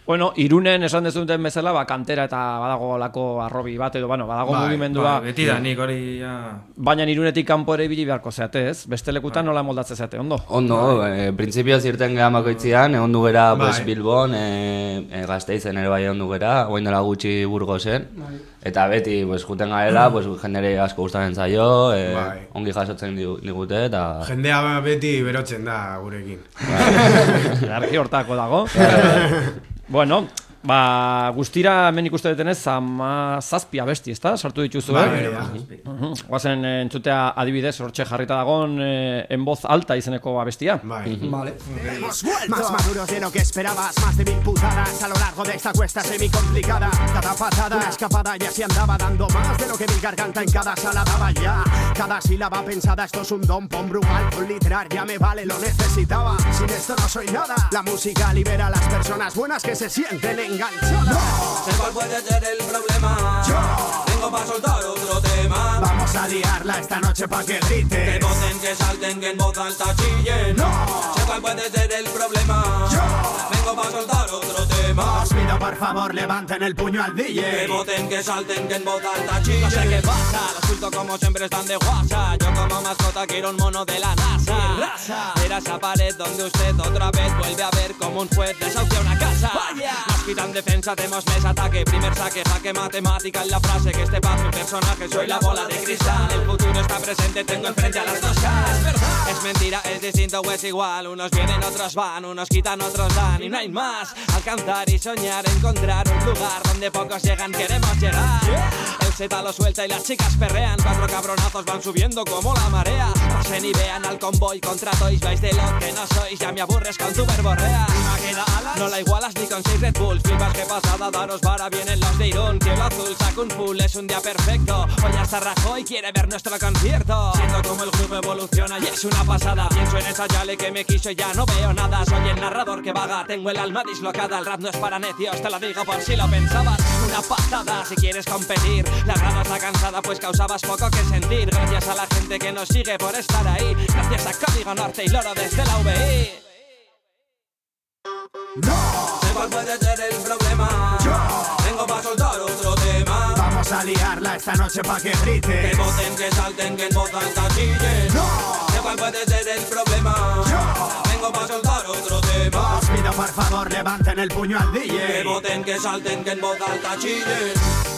Bueno, Irunen esan dezuten bezala, ba, kantera eta badago lako arrobi bat edo, bueno, badago bai, mugimendua. Bai, beti da nik hori, ja... Baina Irunetik kanpo ere ibili beharko zeate, ez? Beste lekutan nola moldatzen zeate, ondo? Ondo, e, printzipioz irten geha makoitzian, egon du gera Bai. pues, Bilbon, e, e, Gasteizen ere bai egon du gera, guain dela gutxi Burgosen. Bai. Eta beti, pues, juten garela, pues, jendere asko gustatzen zaio, e, Bai. ongi jasotzen digu- digute, eta... Jendea beti berotzen da gurekin. Arki hortako dago. Bueno, ba, guztira hemen ikuste detenez, ama zazpia besti, ezta? Sartu dituzu, Bai, eh? da. Mhm. Guazen eh, entzutea adibidez, hortxe jarrita dagon eh, en voz alta izeneko abestia. Bai. Vale. Hemos vuelto. Más maduros de lo que esperabas, más de mil putadas a lo largo de esta cuesta semi-complicada. Cada patada, escapada y así andaba dando más de lo que mi garganta en cada sala daba ya. Cada sílaba pensada, esto es un don pon brugal. Con literar ya me vale, lo necesitaba. Sin esto no soy nada. La música libera a las personas buenas que se sienten enganchadas. Sé cuál puede ser el problema. Yo. Vengo pa' soltar otro tema. Vamos a liarla esta noche pa' que Que grite. voten, que salten, que en voz alta chillen. No. Sé cuál puede ser el problema. Yo. Vengo pa' soltar otro tema. Os pido por favor levanten el puño al D Que J. voten, que salten, que en voz alta chillen. No sé qué pasa, los cultos como siempre están de guasa. Yo como mascota quiero un mono de la NASA. Era esa pared donde usted otra vez vuelve a ver como un juez desahucia una casa. Nos quitan defensa, hacemos mes ataque. Primer saque, jaque matemática en la frase. Que este paso mi personaje, soy la bola de cristal. El futuro está presente, tengo enfrente a las dos caras. Es mentira, es distinto o es igual. Unos vienen, otros van, unos quitan, otros dan. Y no hay más, alcanzar y soñar, encontrar un lugar donde pocos llegan, queremos llegar. El Z lo suelta y las chicas perrean. Cuatro cabronazos van subiendo como la marea. Pasen y vean al convoy contra toys. Vais de lo que no sois, ya me aburres con tu verborrea. No la igualas ni con seis Red Bulls. Flipas que pasada, daros vara, vienen los de Irún. Cielo azul, saco un full, es un día perfecto. Hoy hasta Rajoy quiere ver nuestro concierto. Siento como el grupo evoluciona y es una pasada. Pienso en esa Yale que me quiso y ya no veo nada. Soy el narrador que vaga, tengo el alma dislocada. El rap no es para necios, te lo digo por si lo pensabas. Una pasada, si quieres competir. La grada está cansada, pues causabas poco que sentir. Gracias a la gente que nos sigue por estar ahí. Gracias a Código Norte y Loro desde la V I. No. Sé cuál puede ser el problema. Yo. Vengo pa' soltar otro tema. Vamos a liarla esta noche pa' que Que grite. voten, que salten, que en voz alta chillen. No. Sé cuál puede ser el problema. Yo. Vengo pa' soltar otro tema. Os pido por favor levanten el puño al D Que J. voten, que salten, que en voz alta chillen.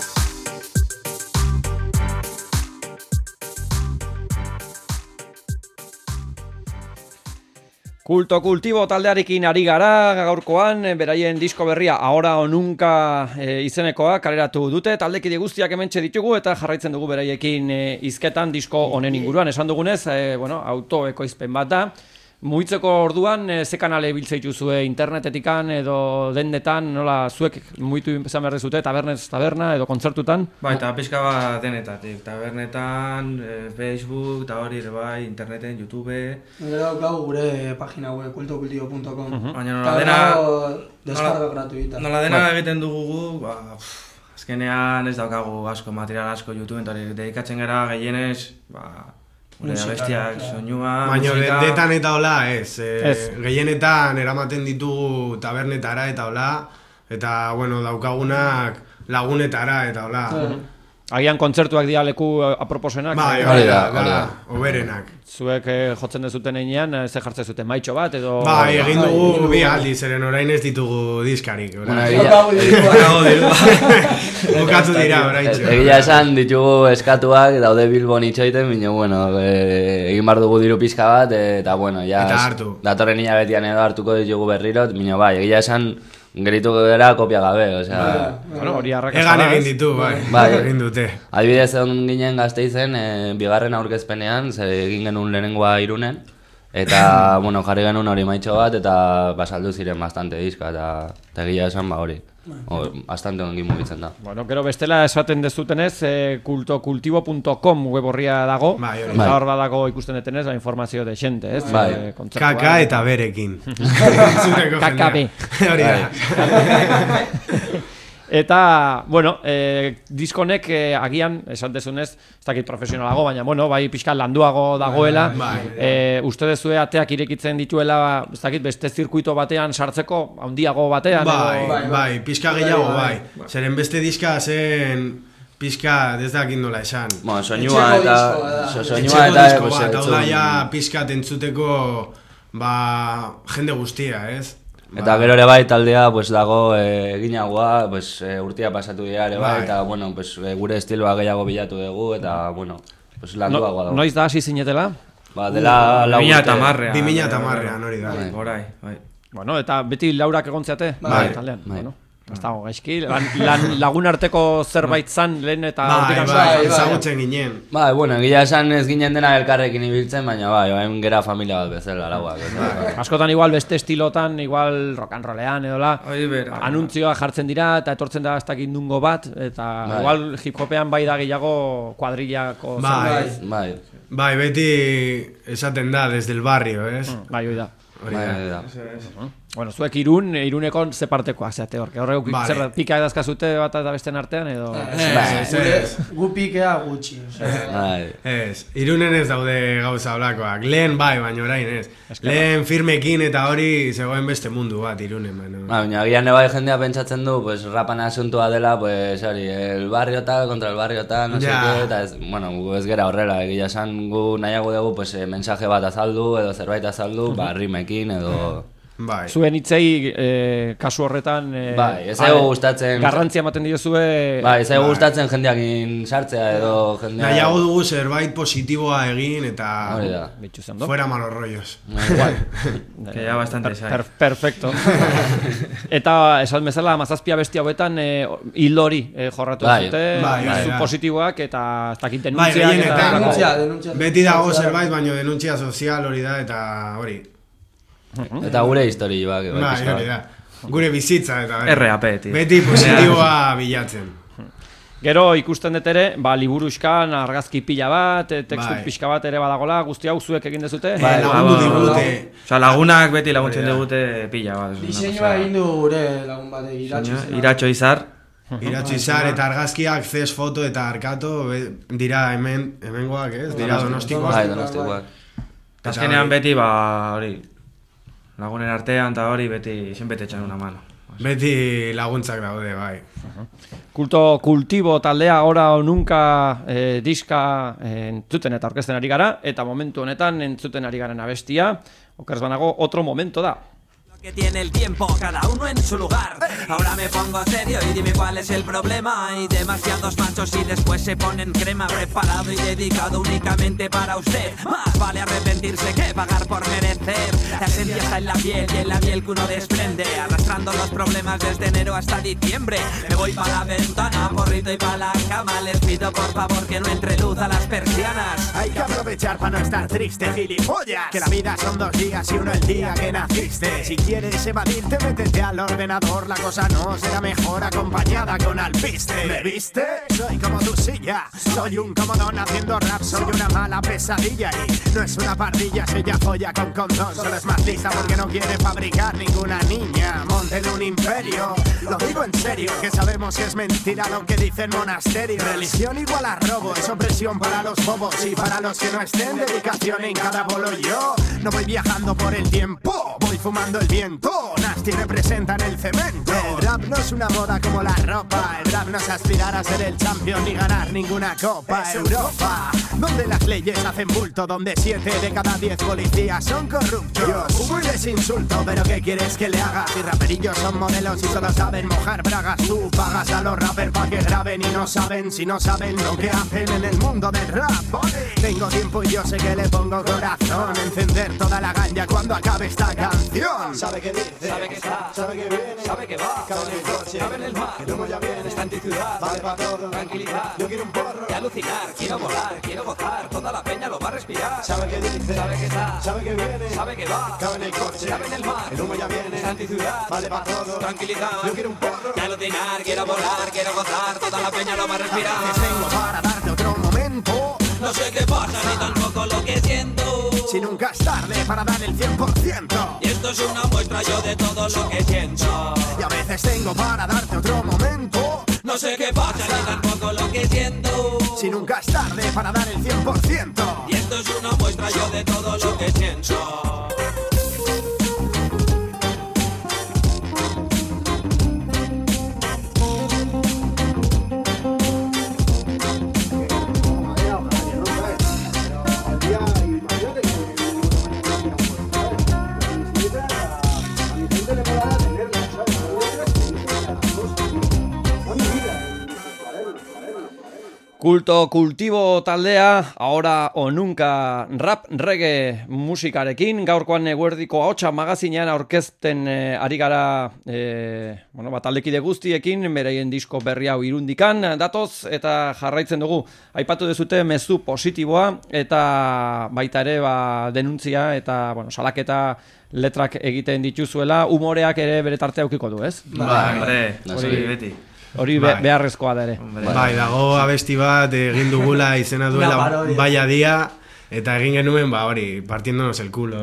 Kulto Kultibo taldearekin ari gara gaurkoan, eh, beraien disko berria Ahora o Nunca eh, izenekoa kaleratu dute, taldekide guztiak hementxe ditugu eta jarraitzen dugu beraiekin eh, hizketan disko honen inguruan. Esan dugunez, eh, bueno, autoekoizpen bat da. Mugitzeko orduan, e, ze kanale biltzeitu zue internetetikan edo dendetan, nola zuek mugitu izan behar dezute, tabernez taberna edo kontzertutan? Bai, eta pixka bat denetatik, tabernetan, eh, Facebook, eta hori ere bai, interneten, YouTube... Gero daukagu gure pagina web kultokultibo punto com. Baina nola dena... Descarga nola- gratuita. Nola dena egiten dugu gu, ba... pff, azkenean ez daukagu asko, material asko YouTube, eta hori dedikatzen gara gehienez, ba... Gure Musika, abestiak, claro. soinua, Baina musika... dendetan eta hola, ez. Eh, Ez. Gehienetan eramaten ditugu tabernetara eta hola, eta, bueno, daukagunak lagunetara eta hola. Agian kontzertuak dira leku eh, aproposenak. Bai, eh, hori da, hori da, da. oberenak. Zuek eh, jotzen dezuten einean, eh, ze jartzen zuten maitxo bat edo... Bai, egin dugu Bai. bi aldiz, eren orain ez ditugu diskarik. Bueno, orain. egia- Daukagu dirua. Dago dirua. Bukatu dira, orain. Egia esan ditugu eskatuak daude Bilbon itxoiten, baina, bueno, e, egin bar dugu diru pizka bat, e, eta, bueno, ja... Eta hartu. Datorren hilabetian edo hartuko ditugu berriro, baina, bai, egia esan gerituko gara kopia gabe, osea... Bueno, hori Egan arrakasta egin ditu, bai. Bai. Egin dute. Adibidez egon ginen Gasteizen, e, bigarren aurkezpenean, ze egin genuen lehenengoa Irunen, eta, bueno, jarri genuen hori maitxo bat, eta basaldu ziren bastante diska, eta, eta egia esan, ba, hori. O, bastante ongi mugitzen da. Bueno, gero bestela esaten dezutenez, eh, kultokultibo punto com web horria dago, Bai, hori. eta Bai. hor badago ikusten detenez, ba, informazio de xente, ez? Bai. Eh, kontzertua. Kaka eta berekin. Zureko Kaka jendea. be. Hori da. Eta, bueno, eh, diskonek eh, agian, esan dezunez, ez dakit profesionalago, baina, bueno, bai pixka landuago dagoela, eh, uste dezue ateak irekitzen dituela, ez dakit, beste zirkuito batean sartzeko, handiago batean. Bai, edo... bai, bai, pixka gehiago, bai. Zeren beste diska zen pixka, ez dakit nola esan. Bueno, soinua eta... Soinua eta... Etxeko disko bat, hau da ja pixka tentzuteko, ba, jende guztia, ez? Eta gero ere bai taldea pues dago eh, eginagoa, pues eh, urtia pasatu dira ere bai, eta bueno, pues eh, gure estiloa gehiago bilatu dugu eta bueno, pues landuagoa dago. Noiz da hasi zinetela? Ba, dela lau urte. bi mila hamarrean hori da. Orai, bai. Bueno, eta beti laurak egontziate? Bai, taldean. Bai. Bueno, ez dago gaizki, lan, lan, lagun arteko zerbait zan lehen eta... Bai, bai, ezagutzen ginen. Bai, bueno, egia esan ez ginen dena elkarrekin ibiltzen, baina bai, bain gera familia bat bezala lauak. Askotan igual beste estilotan, igual rock and rollean edola, anuntzioa jartzen dira eta etortzen da ez dakit nungo bat, eta bai. igual hip hopean bai da gehiago kuadrillako bai, bai. Bai, beti esaten da, desde el barrio, ez? Mm, bai, hori da. Hori da. Uh-huh. Bueno, zuek irun, irunekon ze partekoak zeate horke, horrek vale. Zer pika edazkazute bat eta besten artean edo... Ez, ez, gu pikea gutxi. Ez, irunen ez daude gauza olakoak, lehen bai, baina orain ez. Lehen firmekin eta hori zegoen beste mundu bat irunen. Baina agian bai jendea pentsatzen du, pues rapan asuntua dela, pues hori, el barriota contra el barriota, no sé qué, eta ez, bueno, gu ez gera horrela, egia esan gu nahiago dugu, pues mensaje bat azaldu, edo zerbait azaldu, ba, rimekin, edo... Bai. Zuen hitzei eh, kasu horretan eh, bai, ez ego gustatzen garrantzia ematen diozue bai, ez ego gustatzen jendeakin sartzea edo jendea nahiago dugu zerbait positiboa egin eta fuera malos rollos que ya bastante per, per, perfecto eta esan bezala mazazpia bestia hauetan eh, hil hori eh, jorratu bai, zute bai, bai, zu bai. positiboak eta ez dakit bai, denuntzia denuncia, denuncia, beti dago zerbait baino denuntzia sozial hori da eta hori eta gure historioak bai, hori da. Gure bizitza eta R A P, tío. Beti positiboa bilatzen. Gero ikusten dut ere, ba, liburuzkan argazki pila bat, tekstu bai. pixka bat ere badagola, guzti hau zuek egin dezute? Bai, lagundu digute. Osa, lagunak beti laguntzen digute pila bat. Diseinua egin du gure lagun bat Iratxo Izar. Iratxo Izar. Iratxo Izar eta argazkiak, Zes Foto eta Arkato dira hemen, hemengoak, ez? Dira donostikoak. Bai, donostikoak. Azkenean beti, ba, hori, lagunen artean eta hori beti zenbete etxan una mano. Beti laguntzak daude, bai. Kulto Kultibo taldea ora o nunca eh, diska eh, entzuten eta orkesten ari gara, eta momentu honetan entzuten ari garen abestia, okerz banago, otro momento da. Que tiene el tiempo, cada uno en su lugar. Ahora me pongo serio y dime cuál es el problema. Hay demasiados machos y después se ponen crema. Preparado y dedicado únicamente para usted. Más vale arrepentirse que pagar por merecer. La esencia está en la piel y en la piel que uno desprende. Arrastrando los problemas desde enero hasta diciembre. Me voy para la ventana, porrito y para la cama. Les pido por favor que no entre luz a las persianas. Hay que aprovechar para no estar triste, gilipollas. Que la vida son dos días y uno el día que naciste. Si quieres evadirte, métete al ordenador. La cosa no será mejor acompañada con alpiste. ¿Me viste? Soy como tu silla. Soy un comodón haciendo rap. Soy una mala pesadilla y no es una pardilla. Si ella folla con condón, solo es más lista porque no quiere fabricar ninguna niña. Monten un imperio. Lo digo en serio, que sabemos que es mentira lo que dicen monasterios. Religión igual a robo, es opresión para los bobos y para los que no estén. Dedicación en cada bolo. Yo no voy viajando por el tiempo, voy fumando el viento. Nasty representan el cemento. El rap no es una moda como la ropa. El rap no es aspirar a ser el champion ni ganar ninguna copa. Europa, donde las leyes hacen bulto, donde siete de cada diez policías son corruptos. Muy les insulto, pero ¿qué quieres que le haga? Si raperillos son modelos y solo saben mojar bragas. Tú pagas a los rappers pa' que graben y no saben. Si no saben lo que hacen en el mundo del rap. Tengo tiempo y yo sé que le pongo corazón. Encender toda la ganja cuando acabe esta canción. Sabe que dice, sabe que está, sabe que viene, sabe que va, cabe en el coche, cabe en el mar, el humo ya viene, está en tu ciudad, vale para todo, tranquilidad, yo quiero un porro, y alucinar, quiero volar, quiero gozar, toda la peña lo va a respirar. sabe que dice, Sabe que está, sabe que viene, sabe que va, cabe en el coche, cabe en el mar, el humo ya viene, está en tu ciudad, vale para todo, tranquilidad, yo quiero un porro, y alucinar, quiero volar, quiero gozar, toda la peña lo va a respirar. a veces tengo para darte otro momento, No sé qué pasa ni tampoco lo que siento. si nunca es tarde para dar el cien por ciento. Y esto es una muestra yo de todo lo que siento. Y a veces tengo para darte otro momento, no sé qué pasa ni tampoco lo que siento. Si nunca es tarde para dar el cien por ciento. Y esto es una muestra yo de todo lo que siento. Kulto Kultibo taldea, ahora o nunca rap reggae musikarekin, gaurkoan eguerdiko ahotsa magazinean aurkezten eh, ari gara eh, bueno, ba, taldekide guztiekin, beraien disko berri hau Irundikan datoz eta jarraitzen dugu. Aipatu dezute mezu positiboa eta baita ere ba, denuntzia eta bueno, salaketa letrak egiten dituzuela, umoreak ere bere tartea aukiko du, ez? Bai, hombre, hori beti. Hori be, beharrezkoa da ere. Bai, dago abesti bat egin dugula izena duela Vaya Dia, eta egin genuen, ba hori, partiéndonos el culo.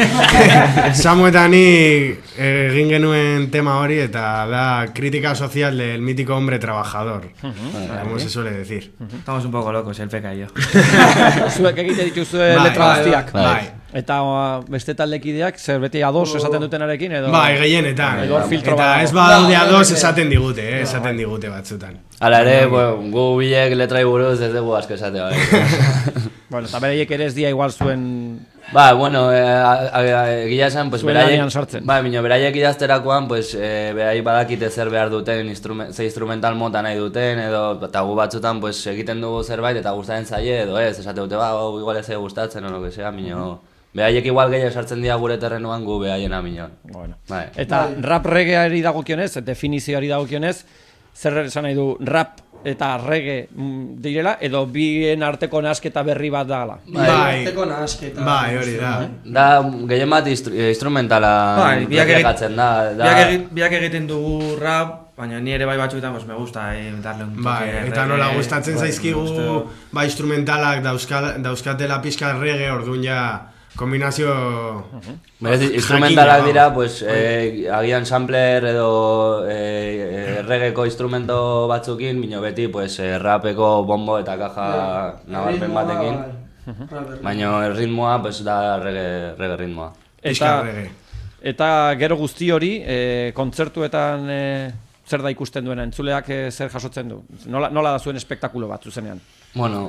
Samu eta ni egin genuen tema hori, eta da crítica social del mítico hombre trabajador, como se suele decir. Estamos un poco locos, el Peka y yo. Zuek egite dituzue letra guztiak. Bai. Eta uh, beste taldekideak zer beti ados esaten dutenarekin edo bai, gehienetan. Edo filtro eta ez badaude ados esaten digute, eh, esaten digute batzutan. Hala ere, bueno, gu bilek letrai buruz ez dugu asko esatea. Bueno, eta bereiek ere ez dia igual zuen ba, bueno, egia esan, pues beraiek sartzen. Ba, mino, beraiek idazterakoan, pues eh, beraiek badakite zer behar duten, instrument, ze instrumental mota nahi duten, edo eta gu batzutan pues egiten dugu zerbait eta gustatzen zaie edo ez, esate dute, ba, oh, igual ez gustatzen o lo que sea, mino. Behaiek igual gehiago sartzen dira gure terrenuan gu behaien aminon. Bueno. Bai. Eta rap reggaeari dagokionez, definizioari dagokionez, zer esan nahi du rap eta reggae direla, edo bien arteko nasketa berri bat dala? Bai, arteko nasketa. Bai, hori da. Da, gehien bat instru instrumentala bai, biak da. da... Biak egiten dugu rap, baina ni ere bai batzuetan pues me gusta eh, darle un toque. Bai, eta nola gustatzen zaizkigu bai instrumentalak dauzkatela pizka reggae, orduan ja kombinazio Berez, instrumentalak dira, pues, eh, agian sampler edo eh, reggaeko instrumento batzukin, bino beti, pues, eh, rapeko bombo eta kaja nabarpen batekin. Baina ritmoa, pues, da reggae, reggae ritmoa. Eta, eta gero guzti hori, eh, kontzertuetan eh, zer da ikusten duena, entzuleak eh, zer jasotzen du? Nola, nola da zuen espektakulo bat zuzenean? Bueno,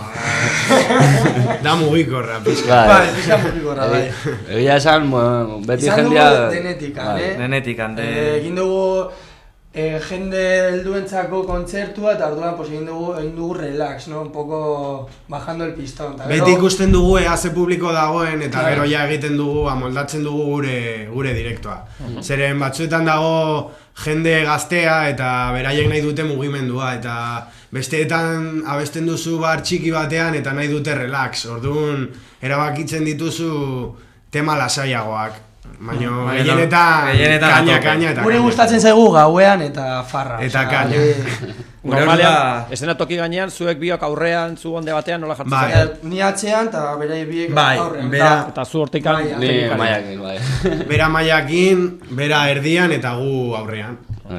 da mugikorra, pizka. Bai, pizka mugikorra, bai. Egia esan, beti jendia... Izan dugu denetikan, eh? Denetikan, de... Egin dugu jende helduentzako kontzertua eta orduan pues egin dugu egin dugu relax, no? Un poco bajando el pistón. Beti ikusten dugu ea ze publiko dagoen eta gero ja egiten dugu, amoldatzen dugu gure gure direktoa. Zeren batzuetan dago jende gaztea eta beraiek nahi dute mugimendua eta besteetan abesten duzu bar txiki batean eta nahi dute relax. Orduan erabakitzen dituzu tema lasaiagoak. Baina gehienetan kaina, kaina eta gure gustatzen zaigu gauean eta farra. Eta kaina. Normalean, eszenatoki gainean, zuek biok aurrean, zu onde batean nola jartzen bai. Zaitu? Ni atzean eta bere biek bai, aurrean. Bera, eta zu hortikan. Ni maiakin, bai. Bera maiakin, bera erdian eta gu aurrean.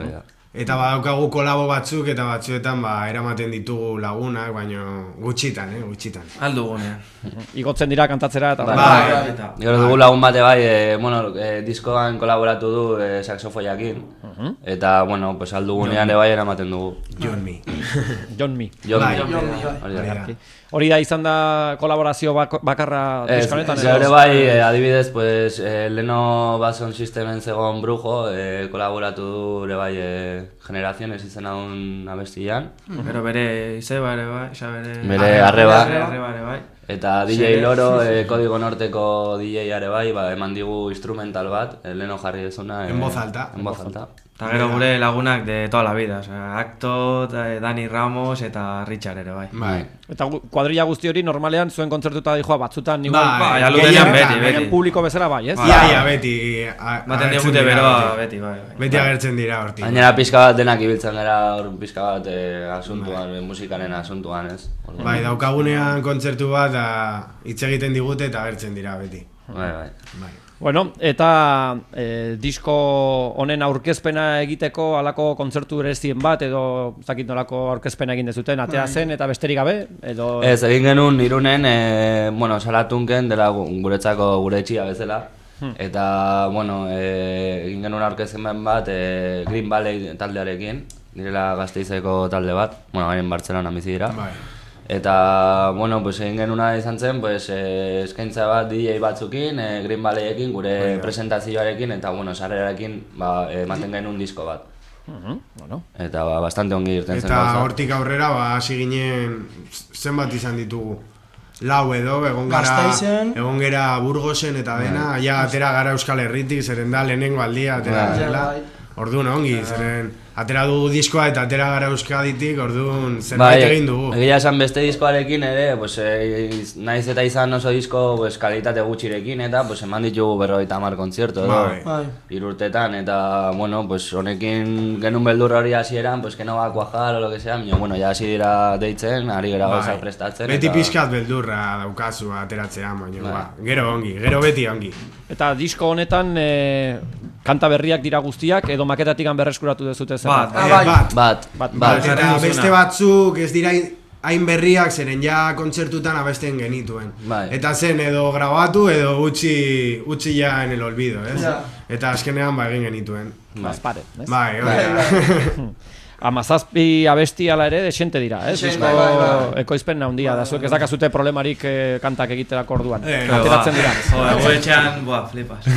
Eta badaukagu kolabo batzuk eta batzuetan ba, eramaten ditugu lagunak, baina gutxitan, eh, gutxitan. Aldugunean. Igotzen dira kantatzera eta... Bai, bai, bai. Gero dugu lagun bate bai, e, bueno, e, diskoan kolaboratu du e, saxofoiakin. Eta, bueno, pues aldugunean ere bai eramaten dugu. John Me. John Me. John bai, Me. John Me, bai. Hori da izan da kolaborazio bakarra diskonetan? Gero bai, e, adibidez, pues, e, leno Bason Systemen zegoen Brujo, e, kolaboratu du ere bai e, Generaciones izena un abestian. Pero bere izeba ere bai, isa bere... Bere arreba. Arreba ere bai. Eta D J Loro, eh, Kodigo Norteko D J are bai, ba, eman digu instrumental bat, eh, leno jarri dezuna. En voz alta. En voz alta. Eta gero gure lagunak de toda la vida, o sea, Acto, Dani Ramos eta Richard ere bai. Bai. Eta kuadrilla guzti hori normalean zuen kontzertuta dijoa batzutan igual... Bai, aludenean beti, beti. Publiko bezala bai, ez? Ia, ia, beti. Baten digute beroa, beti, bai. Beti agertzen dira hortik. Gainera pizka bat denak ibiltzen gara hor pizka bat asuntuan, musikaren asuntuan, ez? Bai, daukagunean kontzertu bat hitz egiten digute eta agertzen dira beti. Bai, bai. Bai. Bueno, eta e, disko honen aurkezpena egiteko halako kontzertu berezien bat edo zakit nolako aurkezpena egin dezuten, atera zen eta besterik gabe edo Ez, egin genuen Irunen, e, bueno, Salatunken dela guretzako gure etxia bezala. Hmm. Eta, bueno, e, egin genuen aurkezpen bat e, Green Valley taldearekin, direla Gasteizeko talde bat, bueno, hain Bartzelonan bizi dira. Bai. Eta, bueno, pues egin genuna izan zen, pues, eh, eskaintza bat D J batzukin, eh, Green Valley-ekin, gure Oiga. presentazioarekin, eta, bueno, sarrerarekin, ba, eh, manten genuen disko bat. Uh-huh. Bueno. Eta, ba, bastante ongi irten zen. Eta hortik aurrera, ba, hasi ginen, zenbat izan ditugu? Lau edo, egon gara, egon gara Burgosen eta dena, ja, atera gara Euskal Herritik, zeren da, lehenengo aldia, atera dela. Orduan ongi, zeren atera dugu diskoa eta atera gara Euskaditik, orduan zerbait bai, egin dugu. Egia esan beste diskoarekin ere, pues, eh, naiz eta izan oso disko pues, kalitate gutxirekin eta pues, eman ditugu berrogeita hamar kontzertu edo bai. Irurtetan eta bueno, pues, honekin genuen beldurra hori hasieran, pues, que no va a cuajar o lo que sea, mino, bueno, ya hasi dira deitzen, ari gara bai. Gauzak prestatzen. Beti eta... pixkat beldurra daukazu ateratzea, baina bai. Ba, gero ongi, gero beti ongi. Eta disko honetan e, kanta berriak dira guztiak edo maketatik berreskuratu dezute zen? Bat, ah, bai. bat, bat, bat, bat. Eta beste batzuk ez dira hain berriak zeren ja kontzertutan abesten genituen. Bai. Eta zen edo grabatu edo utzi, utzi ja en el olvido, ez? Ja. Eta azkenean ba egin genituen. Bazpare, ez? Bai, bai. Amazazpi abesti ala ere desente dira, ez? Eh? Bai, bai, bai. Ekoizpen naundia, bai, da zuek ez dakazute problemarik eh, kantak egiterako orduan. Eh, Ateratzen dira. Ego etxean, buah, flipas.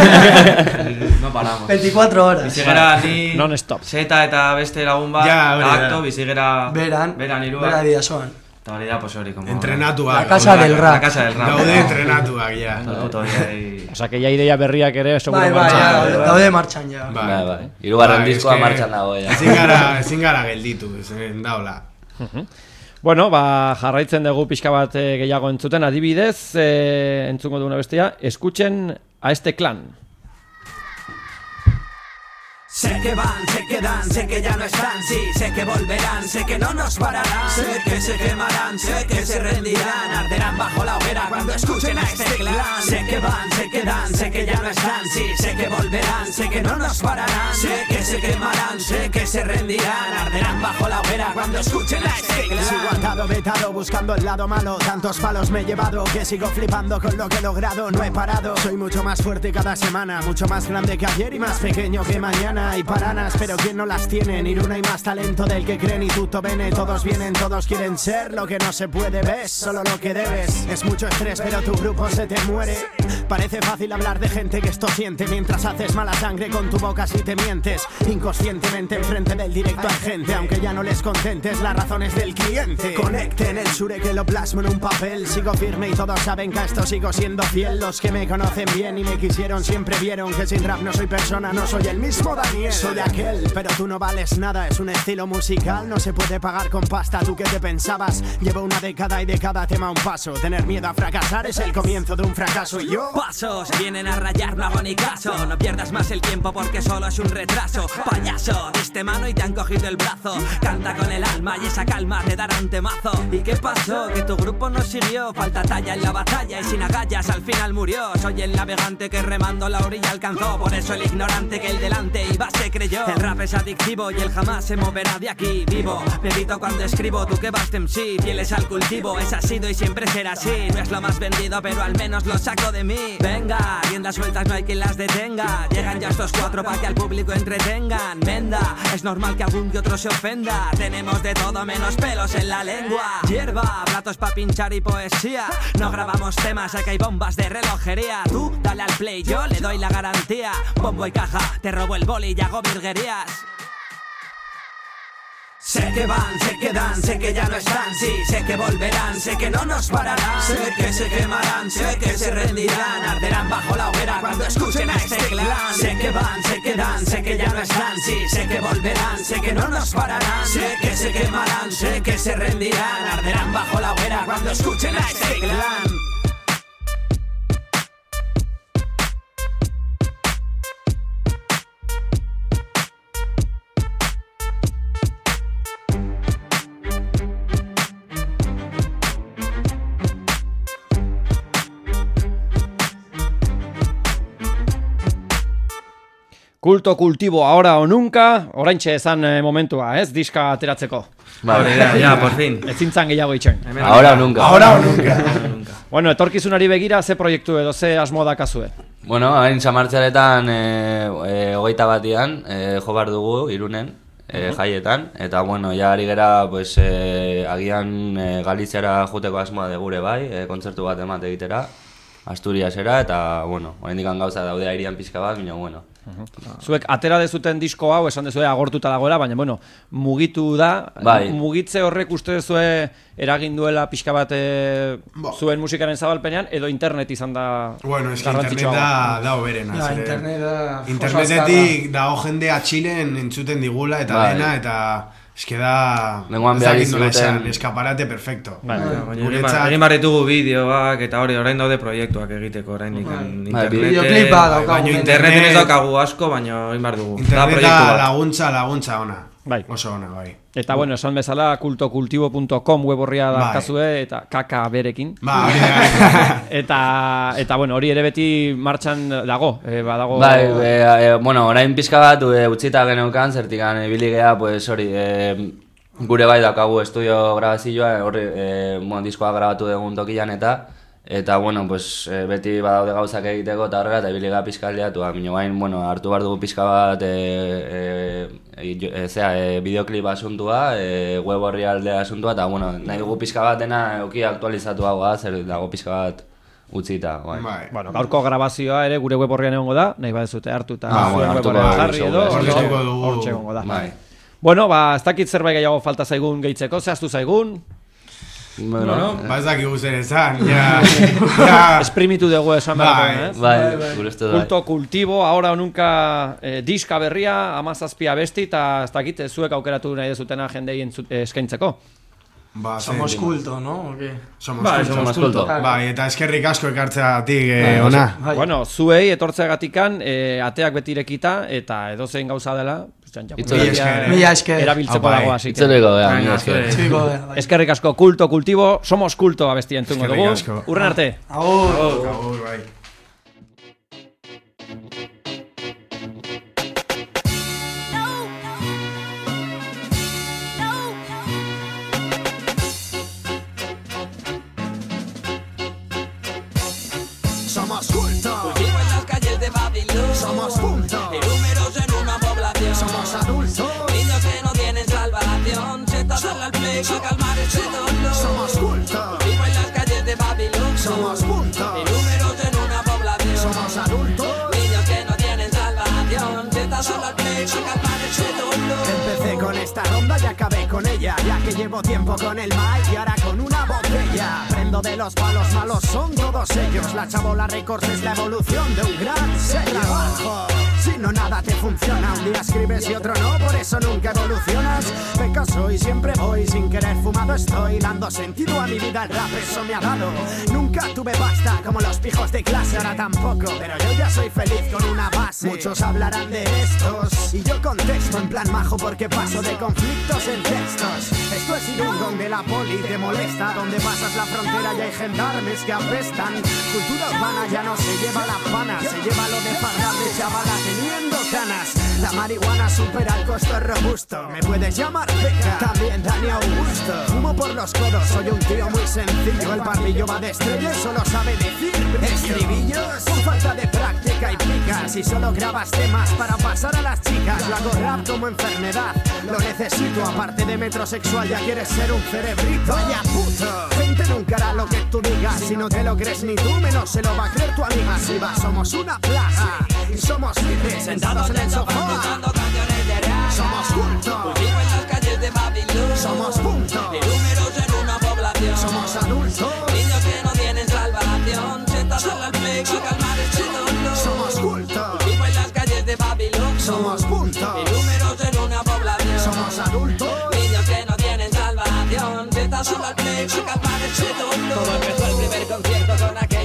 No paramos. veinticuatro horas. Bizigera ni... Non-stop. Zeta eta beste lagun bat, ja, acto, bizigera... Beran. Beran iruak. Beran diazoan. Eta hori da, pues hori, como... Entrenatuak. La casa del rap. La casa del rap. Daude entrenatuak, ja. O sea, que ya ideia berriak ere, seguro bai, bai, ja, daude martxan, ja. Bai, bai, bai. Hirugarren diskoa martxan dago, ja. Ezin gara, ezin gara gelditu, zen daula. Bueno, ba, jarraitzen dugu pixka bat eh, gehiago entzuten, adibidez, eh, entzungo duguna bestia, escuchen a este clan. Sé que van, se quedan, sé que ya no están, sí, sé que volverán, sé que no nos pararán, sé que se quemarán, sé que se rendirán, arderán bajo la hoguera cuando escuchen a este clan. Sé que van, se quedan, sé que ya no están, sí, sé que volverán, sé que no nos pararán, sé que se quemarán, sé que se rendirán, arderán bajo la hoguera cuando escuchen a este clan. Sigo atado, vetado, buscando el lado malo, tantos palos me he llevado que sigo flipando con lo que he logrado, no he parado. Soy mucho más fuerte cada semana, mucho más grande que ayer y más pequeño que mañana. Hay paranas, pero ¿quién no las tiene? En Irún hay más talento del que creen y tutto bene. Todos vienen, todos quieren ser lo que no se puede, ves solo lo que debes. Es mucho estrés, pero tu grupo se te muere. Parece fácil hablar de gente que esto siente mientras haces mala sangre con tu boca si te mientes. Inconscientemente enfrente del directo hay gente, aunque ya no les contentes, la razón es del cliente. Conecten el sure que lo plasmo en un papel. Sigo firme y todos saben que a esto sigo siendo fiel. Los que me conocen bien y me quisieron siempre vieron que sin rap no soy persona, no soy el mismo Daniel. Soy aquel, pero tú no vales nada. Es un estilo musical, no se puede pagar con pasta. ¿Tú qué te pensabas? Llevo una década y de cada tema un paso. Tener miedo a fracasar es el comienzo de un fracaso. Y yo... Pasos, vienen a rayar, no hago ni caso. No pierdas más el tiempo porque solo es un retraso. Payaso, diste mano y te han cogido el brazo. Canta con el alma y esa calma te dará un temazo. ¿Y qué pasó? Que tu grupo no siguió. Falta talla en la batalla y sin agallas al final murió. Soy el navegante que remando la orilla alcanzó. Por eso el ignorante que el delante iba se creyó. El rap es adictivo y él jamás se moverá de aquí vivo. Medito cuando escribo, tú que vas de M C, fieles al cultivo. Es ha sido y siempre será así. No es lo más vendido, pero al menos lo saco de mí. Venga, riendas sueltas, no hay quien las detenga. Llegan ya estos cuatro para que al público entretengan. Menda, es normal que algún que otro se ofenda. Tenemos de todo menos pelos en la lengua. Hierba, platos pa' pinchar y poesía. No grabamos temas, aquí hay bombas de relojería. Tú dale al play, yo le doy la garantía. Bombo y caja, te robo el boli y hago virguerías. Sé que van, se quedan, sé que ya no están, sí, sé que volverán, sé que no nos pararán, sé que se quemarán, sé que se rendirán, arderán bajo la hoguera cuando escuchen a este clan. Sé que van, se quedan, sé que ya no están, sí, sé que volverán, sé que no nos pararán, sé que se quemarán, sé que se rendirán, arderán bajo la hoguera cuando escuchen a este clan. Kulto kultibo ahora o nunca, oraintxe esan eh, momentua, ez, diska ateratzeko. Vale, ya, ya, por fin. Ezin zan gehiago itxen. Ahora o nunca. Ahora o nunca. Bueno, etorkizunari begira, ze proiektu edo, ze asmo dakazue? Bueno, hain samartxaretan, e, e, hogeita batian, e, jo bar dugu, Irunen, e, jaietan, eta bueno, ja ari gera, pues, e, agian e, Galiziara juteko asmoa de gure bai, e, kontzertu bat emate egitera, Asturiasera, eta bueno, oraindik gauza daude airian pixka bat, baina bueno. Zuek atera dezuten disko hau, esan dezue agortuta dagoela, baina bueno, mugitu da, bai. Mugitze horrek uste dezue eragin duela pixka bat e, zuen musikaren zabalpenean, edo internet izan da bueno, es que internet da, da oberena. Ja, internet da... Internetetik dago jende atxilen entzuten digula eta bai. dena, eta eske da... Lenguan behar izuten... eskaparate perfecto. Bai. Egin barritugu bideoak eta hori orain daude proiektuak egiteko orain interneten. Videoklipa daukagu. Baina interneten ez daukagu asko, baina egin bar dugu. Interneta laguntza, laguntza ona. Bai. Oso ona, bai. Eta bueno, esan bezala kultokultibo punto com web horria dakazue eta kaka berekin. Bai. eta eta bueno, hori ere beti martxan dago, eh, badago. Bai, e, e, bueno, orain pixka bat e, utzita geneukan, zertikan ibili gea, pues hori, e, gure bai daukagu estudio grabazioa, hori, e, bueno, diskoa grabatu dugun tokian eta eta bueno, pues e, beti badaude gauzak egiteko eta horrela eta ibili gea pixka aldeatu, baina bain, bueno, hartu behar dugu pixka bat e, e, E, zera, e, bideoklip asuntua, e, web horri aldea asuntua, eta bueno, nahi dugu pixka bat dena euki aktualizatu hau zer dago pixka bat utzita. Bai. Bai. Bueno, gaurko grabazioa ere gure web horrian egongo da, nahi badezute hartu eta ah, bueno, web horrean jarri edo, hortxe egongo da. Bai. Bueno, ba, ez dakit zerbait gehiago falta zaigun gehitzeko, zehaztu zaigun? Bueno, no, eh. ba ez dakigu zer esan, ja, ja... Esprimitu dugu esan behar, ez? Bai, gure uste bai. Kulto kultibo, ahora o nunca eh, diska berria, amazazpia besti, eta ez dakit, zuek aukeratu nahi dezutena jendei eskaintzeko. Ba, somos culto, ¿no? ¿O qué? Somos bai, culto. Somos culto. Bai, eta eskerrik asko ekartzeagatik eh, ona. Bai. Bueno, zuei etortzeagatikan eh, ateak beti irekita eta edozein gauza dela, Mila esker. erabiltzeko dago así. Itzuleko, ja, mila esker. Eskerrik asko, kulto kultibo, somos kulto abestia entzungo dugu. Urren arte. Agur. Agur, bai. Somos culto. Cultivo en las calles de Babilón. Somos punto. Y números en una población. Somos adultos. Niños que no tienen salvación. Chetas darle al play para calmar ese dolor. Somos culto. Cultivo en las calles de Babilón. Somos punto. Y números en una población. Somos adultos. Niños que no tienen salvación. Chetas darle al play para calmar ese dolor. Empecé con esta ronda y acabé con ella, ya que llevo tiempo con el mic y ahora con una botella. Aprendo de los palos malos, son todos ellos. La chabola Records es la evolución de un gran sello. Trabajo. Si no nada te funciona, un día escribes y otro no, por eso nunca evolucionas. Peco soy, siempre voy, sin querer fumado estoy, dando sentido a mi vida, el rap eso me ha dado. Nunca tuve pasta como los pijos de clase, ahora tampoco, pero yo ya soy feliz con una base. Muchos hablarán de estos y yo contesto en plan majo porque paso de conflictos en textos. Esto es Irún donde la poli te molesta, donde pasas la frontera y hay gendarmes que apestan. Cultura urbana ya no se lleva la pana, se lleva lo de pagar de chavala teniendo canas. La marihuana supera el costo robusto, me puedes llamar Beca, también Dani Augusto. Fumo por los codos, soy un tío muy sencillo. El parrillo va de estrella y solo sabe decir estribillos. Con falta de práctica y picas, y solo grabas temas para pasar a las chicas. Lo hago rap como enfermedad, lo necesito. Aparte de metrosexual ya quieres ser un cerebrito. Vaya puto, gente nunca hará lo que tú digas. Si no te lo crees ni tú, menos se lo va a creer tu amiga. Si va, somos una plaza y somos libres, sentados en el sofá. Canciones de rap. Somos culto. Cultivo en las calles de Babilón. Somos punto. Y números en una población. Somos adultos. Niños que no tienen salvación. Chetas darle al play para calmar ese dolor. Somos culto. Cultivo en las calles de Babilón. Somos punto. Y números en una población. Somos adultos. Niños que no tienen salvación. Chetas darle al play para calmar ese dolor. Todo empezó el primer concierto con aquella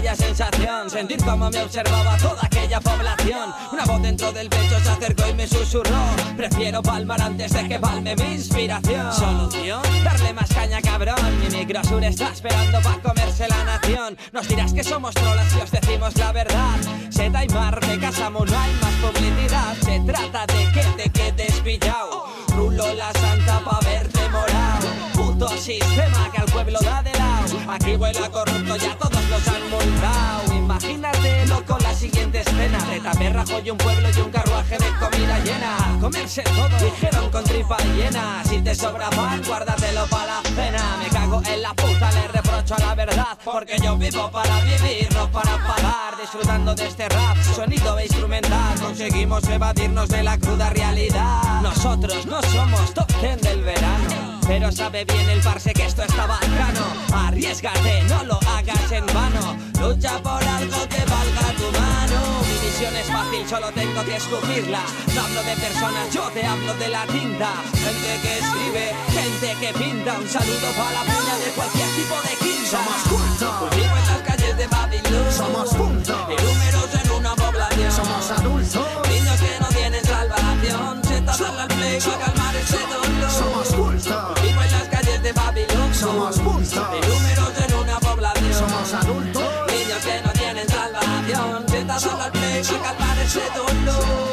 aquella sensación, sentir como me observaba toda aquella población. Una voz dentro del pecho se acercó y me susurró: prefiero palmar antes de que palme mi inspiración. ¿Solución? Darle más caña, cabrón. Mi microsur está esperando para comerse la nación. Nos dirás que somos trolas si os decimos la verdad. Seta y mar, me casamos, no hay más publicidad. Se trata de que te quedes pillao. Rulo la santa pa' verte morao. Puto sistema que al pueblo da de lado. Aquí huele a corrupto, ya todos los han multado. Imagínatelo con la siguiente escena: retaperrajo y un pueblo y un carruaje de comida llena. Comerse todo, dijeron con tripa llena. Si te sobra pan, guárdatelo para la cena. Me cago en la puta, le reprocho a la verdad, porque yo vivo para vivir, no para pagar. Disfrutando de este rap, sonido e instrumental, conseguimos evadirnos de la cruda realidad. Nosotros no somos top ten del verano, pero sabe bien el parce que esto está bacano. Arriésgate, no lo hagas en vano. Lucha por algo que valga tu mano. Mi misión es fácil, solo tengo que escupirla. No hablo de personas, yo te hablo de la tinta. Gente que escribe, gente que pinta. Un saludo para la peña de cualquier tipo de quinta. Somos culto. Vivo en las calles de Babilón. Somos puntos. Y números en una población. Somos adultos. Niños que no tienen salvación. Sentados al play para calmar ese dolor. Somos cultos. Vivo en las calles de Babilón. Somos puntos. Y números en una población. Somos adultos. Niños que no tienen salvación. Sentados al play para calmar ese dolor.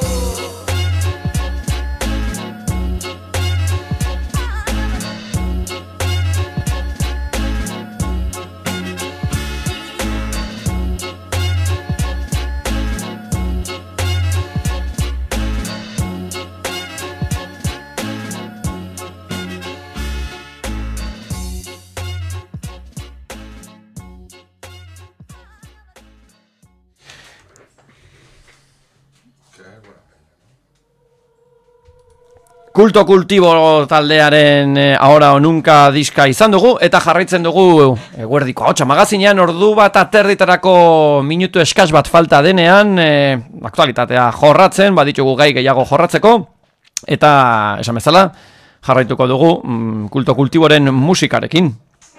Kulto Kultibo taldearen eh, Ahora o Nunca diska izan dugu, eta jarraitzen dugu eguerdiko ahotsa magazinean ordu bat aterditarako minutu eskas bat falta denean, eh, aktualitatea jorratzen, baditugu gai gehiago jorratzeko, eta esan bezala jarraituko dugu mm, Kulto Kultiboren musikarekin.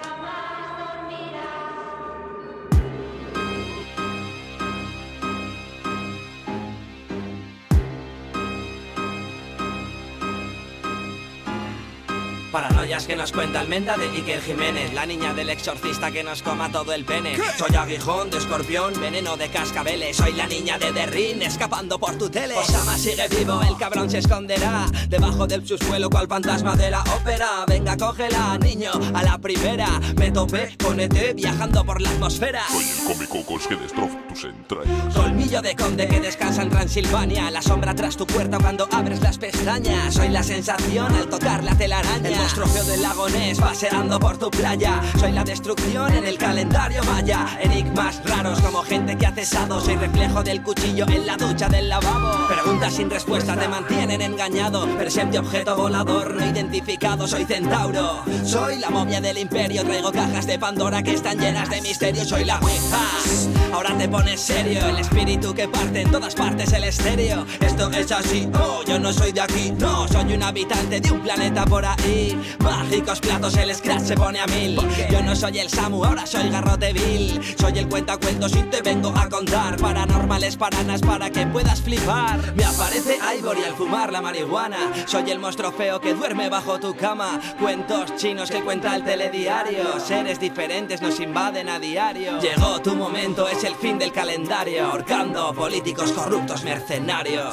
Paranoias que nos cuenta Almenda de Iker Jiménez, la niña del exorcista que nos coma todo el pene. ¿Qué? Soy aguijón de escorpión, veneno de cascabeles. Soy la niña de Derrin escapando por tu tele. Osama sigue vivo, el cabrón se esconderá debajo del subsuelo cual fantasma de la ópera. Venga, cógela, niño, a la primera. Me topé con E T viajando por la atmósfera. Soy el comecocos que destroza tus entrañas. Colmillo de conde que descansa en Transilvania. La sombra tras tu puerta cuando abres las pestañas. Soy la sensación al tocar la telaraña. El monstruo feo del lago Ness paseando por tu playa. Soy la destrucción en el calendario maya. Enigmas raros como gente que ha cesado. Soy reflejo del cuchillo en la ducha del lavabo. Preguntas sin respuesta te mantienen engañado. Presente objeto volador no identificado. Soy centauro. Soy la momia del imperio. Traigo cajas de Pandora que están llenas de misterio. Soy la Ouija. Ahora te pones serio. El espíritu que parte en todas partes el estéreo. Esto es así. Oh, yo no soy de aquí. No, soy un habitante de un planeta por ahí. Mágicos platos, el scratch se pone a mil. Yo no soy el Samu, ahora soy Garroteville. Soy el cuentacuentos y te vengo a contar paranormales paranas para que puedas flipar. Me aparece Ivory al fumar la marihuana. Soy el monstruo feo que duerme bajo tu cama. Cuentos chinos que cuenta el telediario. Seres diferentes nos invaden a diario. Llegó tu momento, es el fin del calendario. Ahorcando políticos corruptos mercenarios.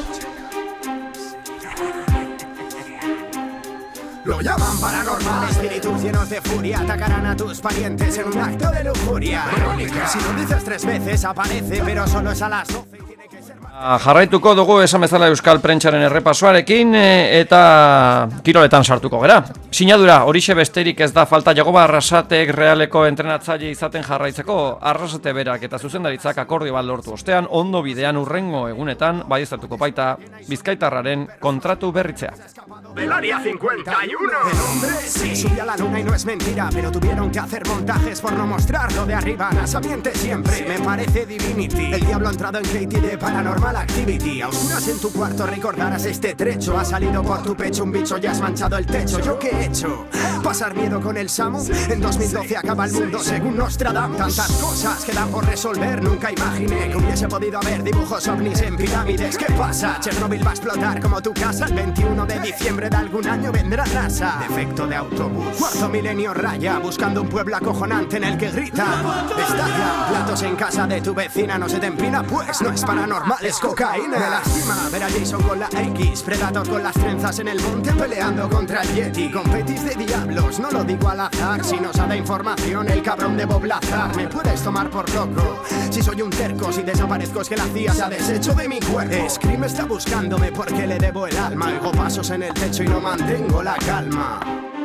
Lo llaman paranormal, espíritus llenos de furia atacarán a tus parientes en un acto de lujuria. Verónica. Si lo dices tres veces aparece, pero solo es a las doce y tiene que ser más. Jarraituko dugu esan bezala Euskal Prentsaren errepasoarekin eta kiroletan sartuko gera. Sinadura horixe besterik ez da falta Jagoba Arrasatek Realeko entrenatzaile izaten jarraitzeko. Arrasate berak eta zuzendaritzak akordio bat lortu ostean ondo bidean urrengo egunetan baieztatuko baita Bizkaitarraren kontratu berritzea. Del área cincuenta y uno. El hombre sí subió a la luna y no es mentira, pero tuvieron que hacer montajes por no mostrarlo de arriba. NASA miente siempre, me parece Divinity. El diablo ha entrado en Katie de Paranormal Paranormal Activity. A oscuras en tu cuarto recordarás este trecho. Ha salido por tu pecho un bicho, ya has manchado el techo. ¿Yo qué he hecho? ¿Pasar miedo con el Samu? En dos mil doce acaba el mundo según Nostradamus. Tantas cosas quedan por resolver. Nunca imaginé que hubiese podido haber dibujos ovnis en pirámides. ¿Qué pasa? Chernobyl va a explotar como tu casa. El veintiuno de diciembre de algún año vendrá NASA. Defecto de autobús. Cuarto milenio raya, buscando un pueblo acojonante en el que grita. Estalla, platos en casa de tu vecina, no se te empina, pues no es paranormal, es cocaína. Me lastima ver a Jason con la X, Predator con las trenzas en el monte peleando contra el Yeti. Con petis de diablos, no lo digo al azar. Si nos ha dado información el cabrón de Bob Lazar. Me puedes tomar por loco, si soy un terco, si desaparezco es que la C I A se ha deshecho de mi cuerpo. Scream está buscándome porque le debo el alma. Oigo pasos en el techo y no mantengo la calma.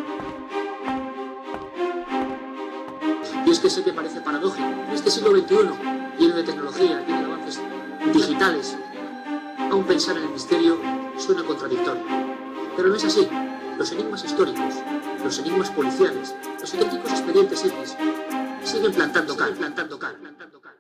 Y es que sé que parece paradójico. En este siglo veintiuno, lleno de tecnología, lleno de avances digitales, aún pensar en el misterio suena contradictorio. Pero no es así. Los enigmas históricos, los enigmas policiales, los auténticos expedientes X siguen plantando cal, plantando cal, plantando cal.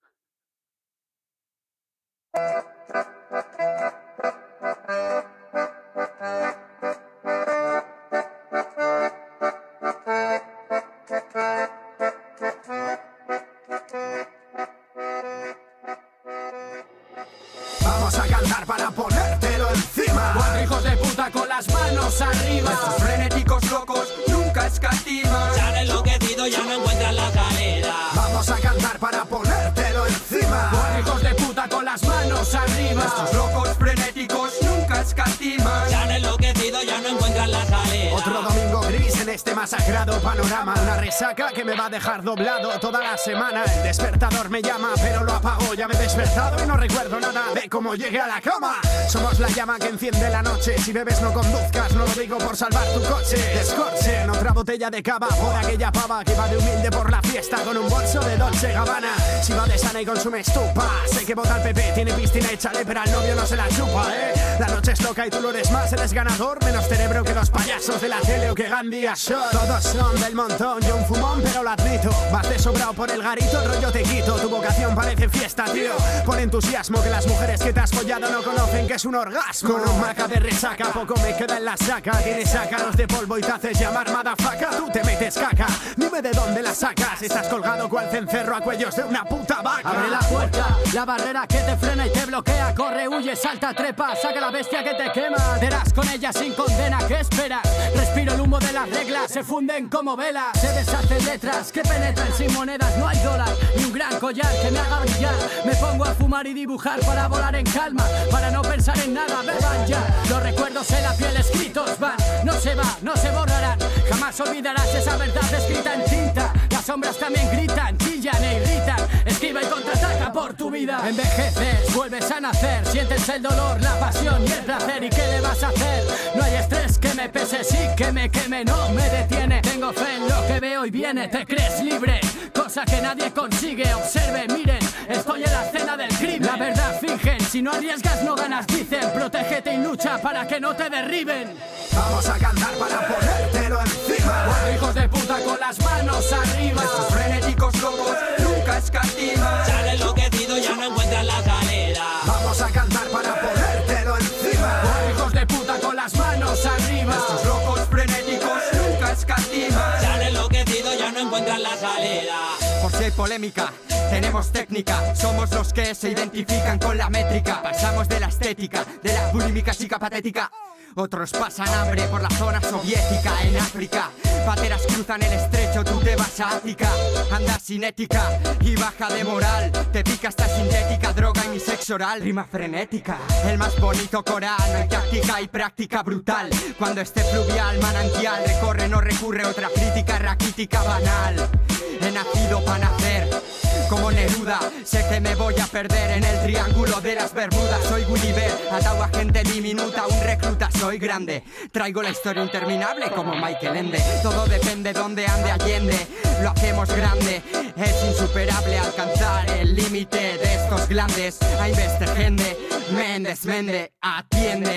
Vamos a cantar para ponértelo encima. Cuatro hijos de puta con las manos arriba. Estos frenéticos locos nunca escatiman. Se han enloquecido, ya no encuentran la salida. Vamos a cantar para ponértelo encima. Cuatro hijos de puta con las manos arriba. Estos locos frenéticos nunca escatiman. Se han enloquecido, ya no encuentran la salida. Otro domingo gris en este masacrado panorama. Una resaca que me va a dejar doblado toda la semana. El despertador me llama, pero lo apago. Ya me he despertado y no recuerdo nada de cómo llegué a la cama. Somos la llama que enciende la noche. Si bebes no conduzcas, no lo digo por salvar tu coche. Descorche en otra botella de cava por aquella pava que va de humilde por la fiesta con un bolso de Dolce Gabbana. Si va de sana y consume estupa, sé que vota al P P, tiene piscina y chale, pero al novio no se la chupa, eh. La noche es loca y tú lo eres más, eres ganador. Menos cerebro que los payasos de la tele o que Gandhi a shot. Todos son del montón, yo un fumón pero lo admito. Vas de sobrado por el garito, el rollo te quito. Tu vocación parece fiesta, tío. Con entusiasmo que las mujeres que te has follado no conocen que es un orgasmo. Con un maca de resaca, poco me queda en la saca. Tienes ácaros de polvo y te haces llamar madafaca. Tú te metes caca, dime de dónde la sacas. Estás colgado cual cencerro a cuellos de una puta vaca. Abre la puerta, la barrera que te frena y te bloquea. Corre, huye, salta, trepa, saca la bestia que te quema. Verás con ella sin condena, ¿qué esperas? Respiro el humo de las reglas, se funden como velas. Se deshacen letras que penetran sin monedas. No hay dólar, ni un gran collar que me haga brillar. Me pongo a fumar y dibujar para volar en calma, para no pensar en nada, beban ya. Los recuerdos en la piel escritos van, no se va, no se borrarán. Jamás olvidarás esa verdad escrita en tinta. Las sombras también gritan, chillan e irritan. Esquiva y contraataca por tu vida. Envejeces, vuelves a nacer. Sientes el dolor, la pasión y el placer. ¿Y qué le vas a hacer? No hay estrés que me pese, sí que me queme, no me detiene. Tengo fe en lo que veo y viene. Te crees libre, cosa que nadie consigue. Observe, miren, estoy en la escena del crimen. La verdad fingen, si no arriesgas no ganas, dicen. Protégete y lucha para que no te derriben. Vamos a cantar para ponértelo encima. Cuatro hijos de puta con las manos arriba. Estos frenéticos locos nunca escatiman. Se han enloquecido, ya no encuentran la salida. Vamos a cantar para ponértelo encima. Cuatro hijos de puta con las manos arriba. Estos locos frenéticos nunca escatiman. Se han enloquecido, ya no encuentran la salida. Por si hay polémica, tenemos técnica. Somos los que se identifican con la métrica. Pasamos de la estética, de la bulímica chica patética. Otros pasan hambre por la zona soviética. En África, pateras cruzan el estrecho, tú te vas a Ática. Andas sin ética y baja de moral. Te pica esta sintética, droga y mi sexo oral. Rima frenética, el más bonito coral. No hay táctica y práctica brutal. Cuando este fluvial manantial recorre, no recurre otra crítica raquítica banal. He nacido para nacer como Neruda. Sé que me voy a perder en el triángulo de las Bermudas. Soy Gulliver, atado a gente diminuta, un recluta. Soy grande, traigo la historia interminable como Michael Ende. Todo depende donde ande Allende. Lo hacemos grande, es insuperable alcanzar el límite de estos glandes. Hay gente, Méndez, Mende, atiende.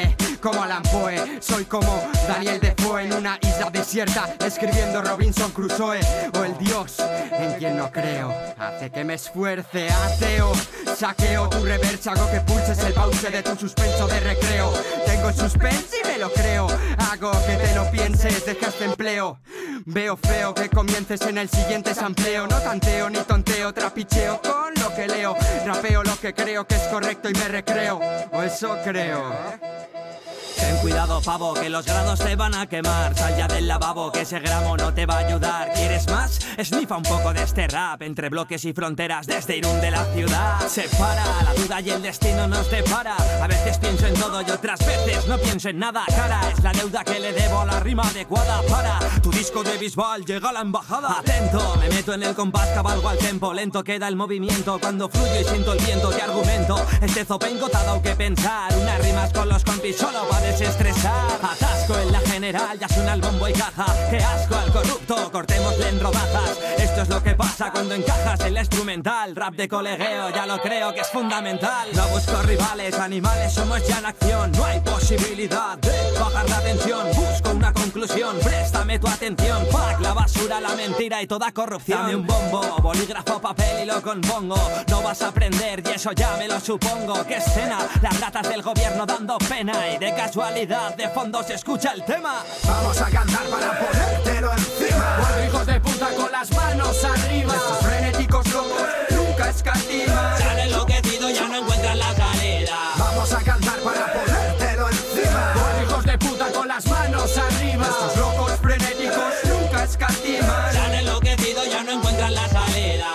como Alan Poe. Soy como Daniel Defoe en una isla desierta, escribiendo Robinson Crusoe. O el Dios en quien no creo hace que me esfuerce, ateo. Saqueo tu reversa, hago que pulses el pause de tu suspenso de recreo. Tengo suspense y me lo creo. Hago que te lo pienses, deja este empleo. Veo feo que comiences en el siguiente sampleo. No tanteo ni tonteo, trapicheo con lo que leo. Rapeo lo que creo que es correcto y me recreo. O eso creo. Ten cuidado, pavo, que los grados te van a quemar. Sal ya del lavabo, que ese gramo no te va a ayudar. ¿Quieres más? Snifa un poco de este rap. Entre bloques y fronteras desde Irún de la ciudad. Separa, la duda y el destino nos depara. A veces pienso en todo y otras veces no pienso en nada. Cara, es la deuda que le debo a la rima adecuada. Para, tu disco de Bisbal llega a la embajada. Atento, me meto en el compás, cabalgo al tempo. Lento queda el movimiento cuando fluyo y siento el viento de argumento. Este zopengo te ha dado que pensar. Unas rimas con los compis solo para desestresar. Atasco en la general, ya suena el bombo y caja. ¡Qué asco al corrupto! Cortémosle en rodajas. Esto es lo que pasa cuando encajas en la instrumental. Rap de colegueo, ya lo creo que es fundamental. No busco rivales, animales somos ya en acción. No hay posibilidad de bajar la tensión. Busco una conclusión, préstame tu atención. Fuck la basura, la mentira y toda corrupción. Dame un bombo, bolígrafo, papel y lo compongo. No vas a aprender y eso ya me lo supongo. ¡Qué escena! Las ratas del gobierno dando pena y de casualidad de fondo se escucha el tema. Vamos a cantar para ponértelo encima. Cuatro hijos de puta con las manos arriba. Estos frenéticos locos nunca escatiman. Se han enloquecido, ya no encuentran la salida. Vamos a cantar para ponértelo encima. Cuatro hijos de puta con las manos arriba. Estos locos frenéticos nunca escatiman. Se han enloquecido, ya no encuentran la salida.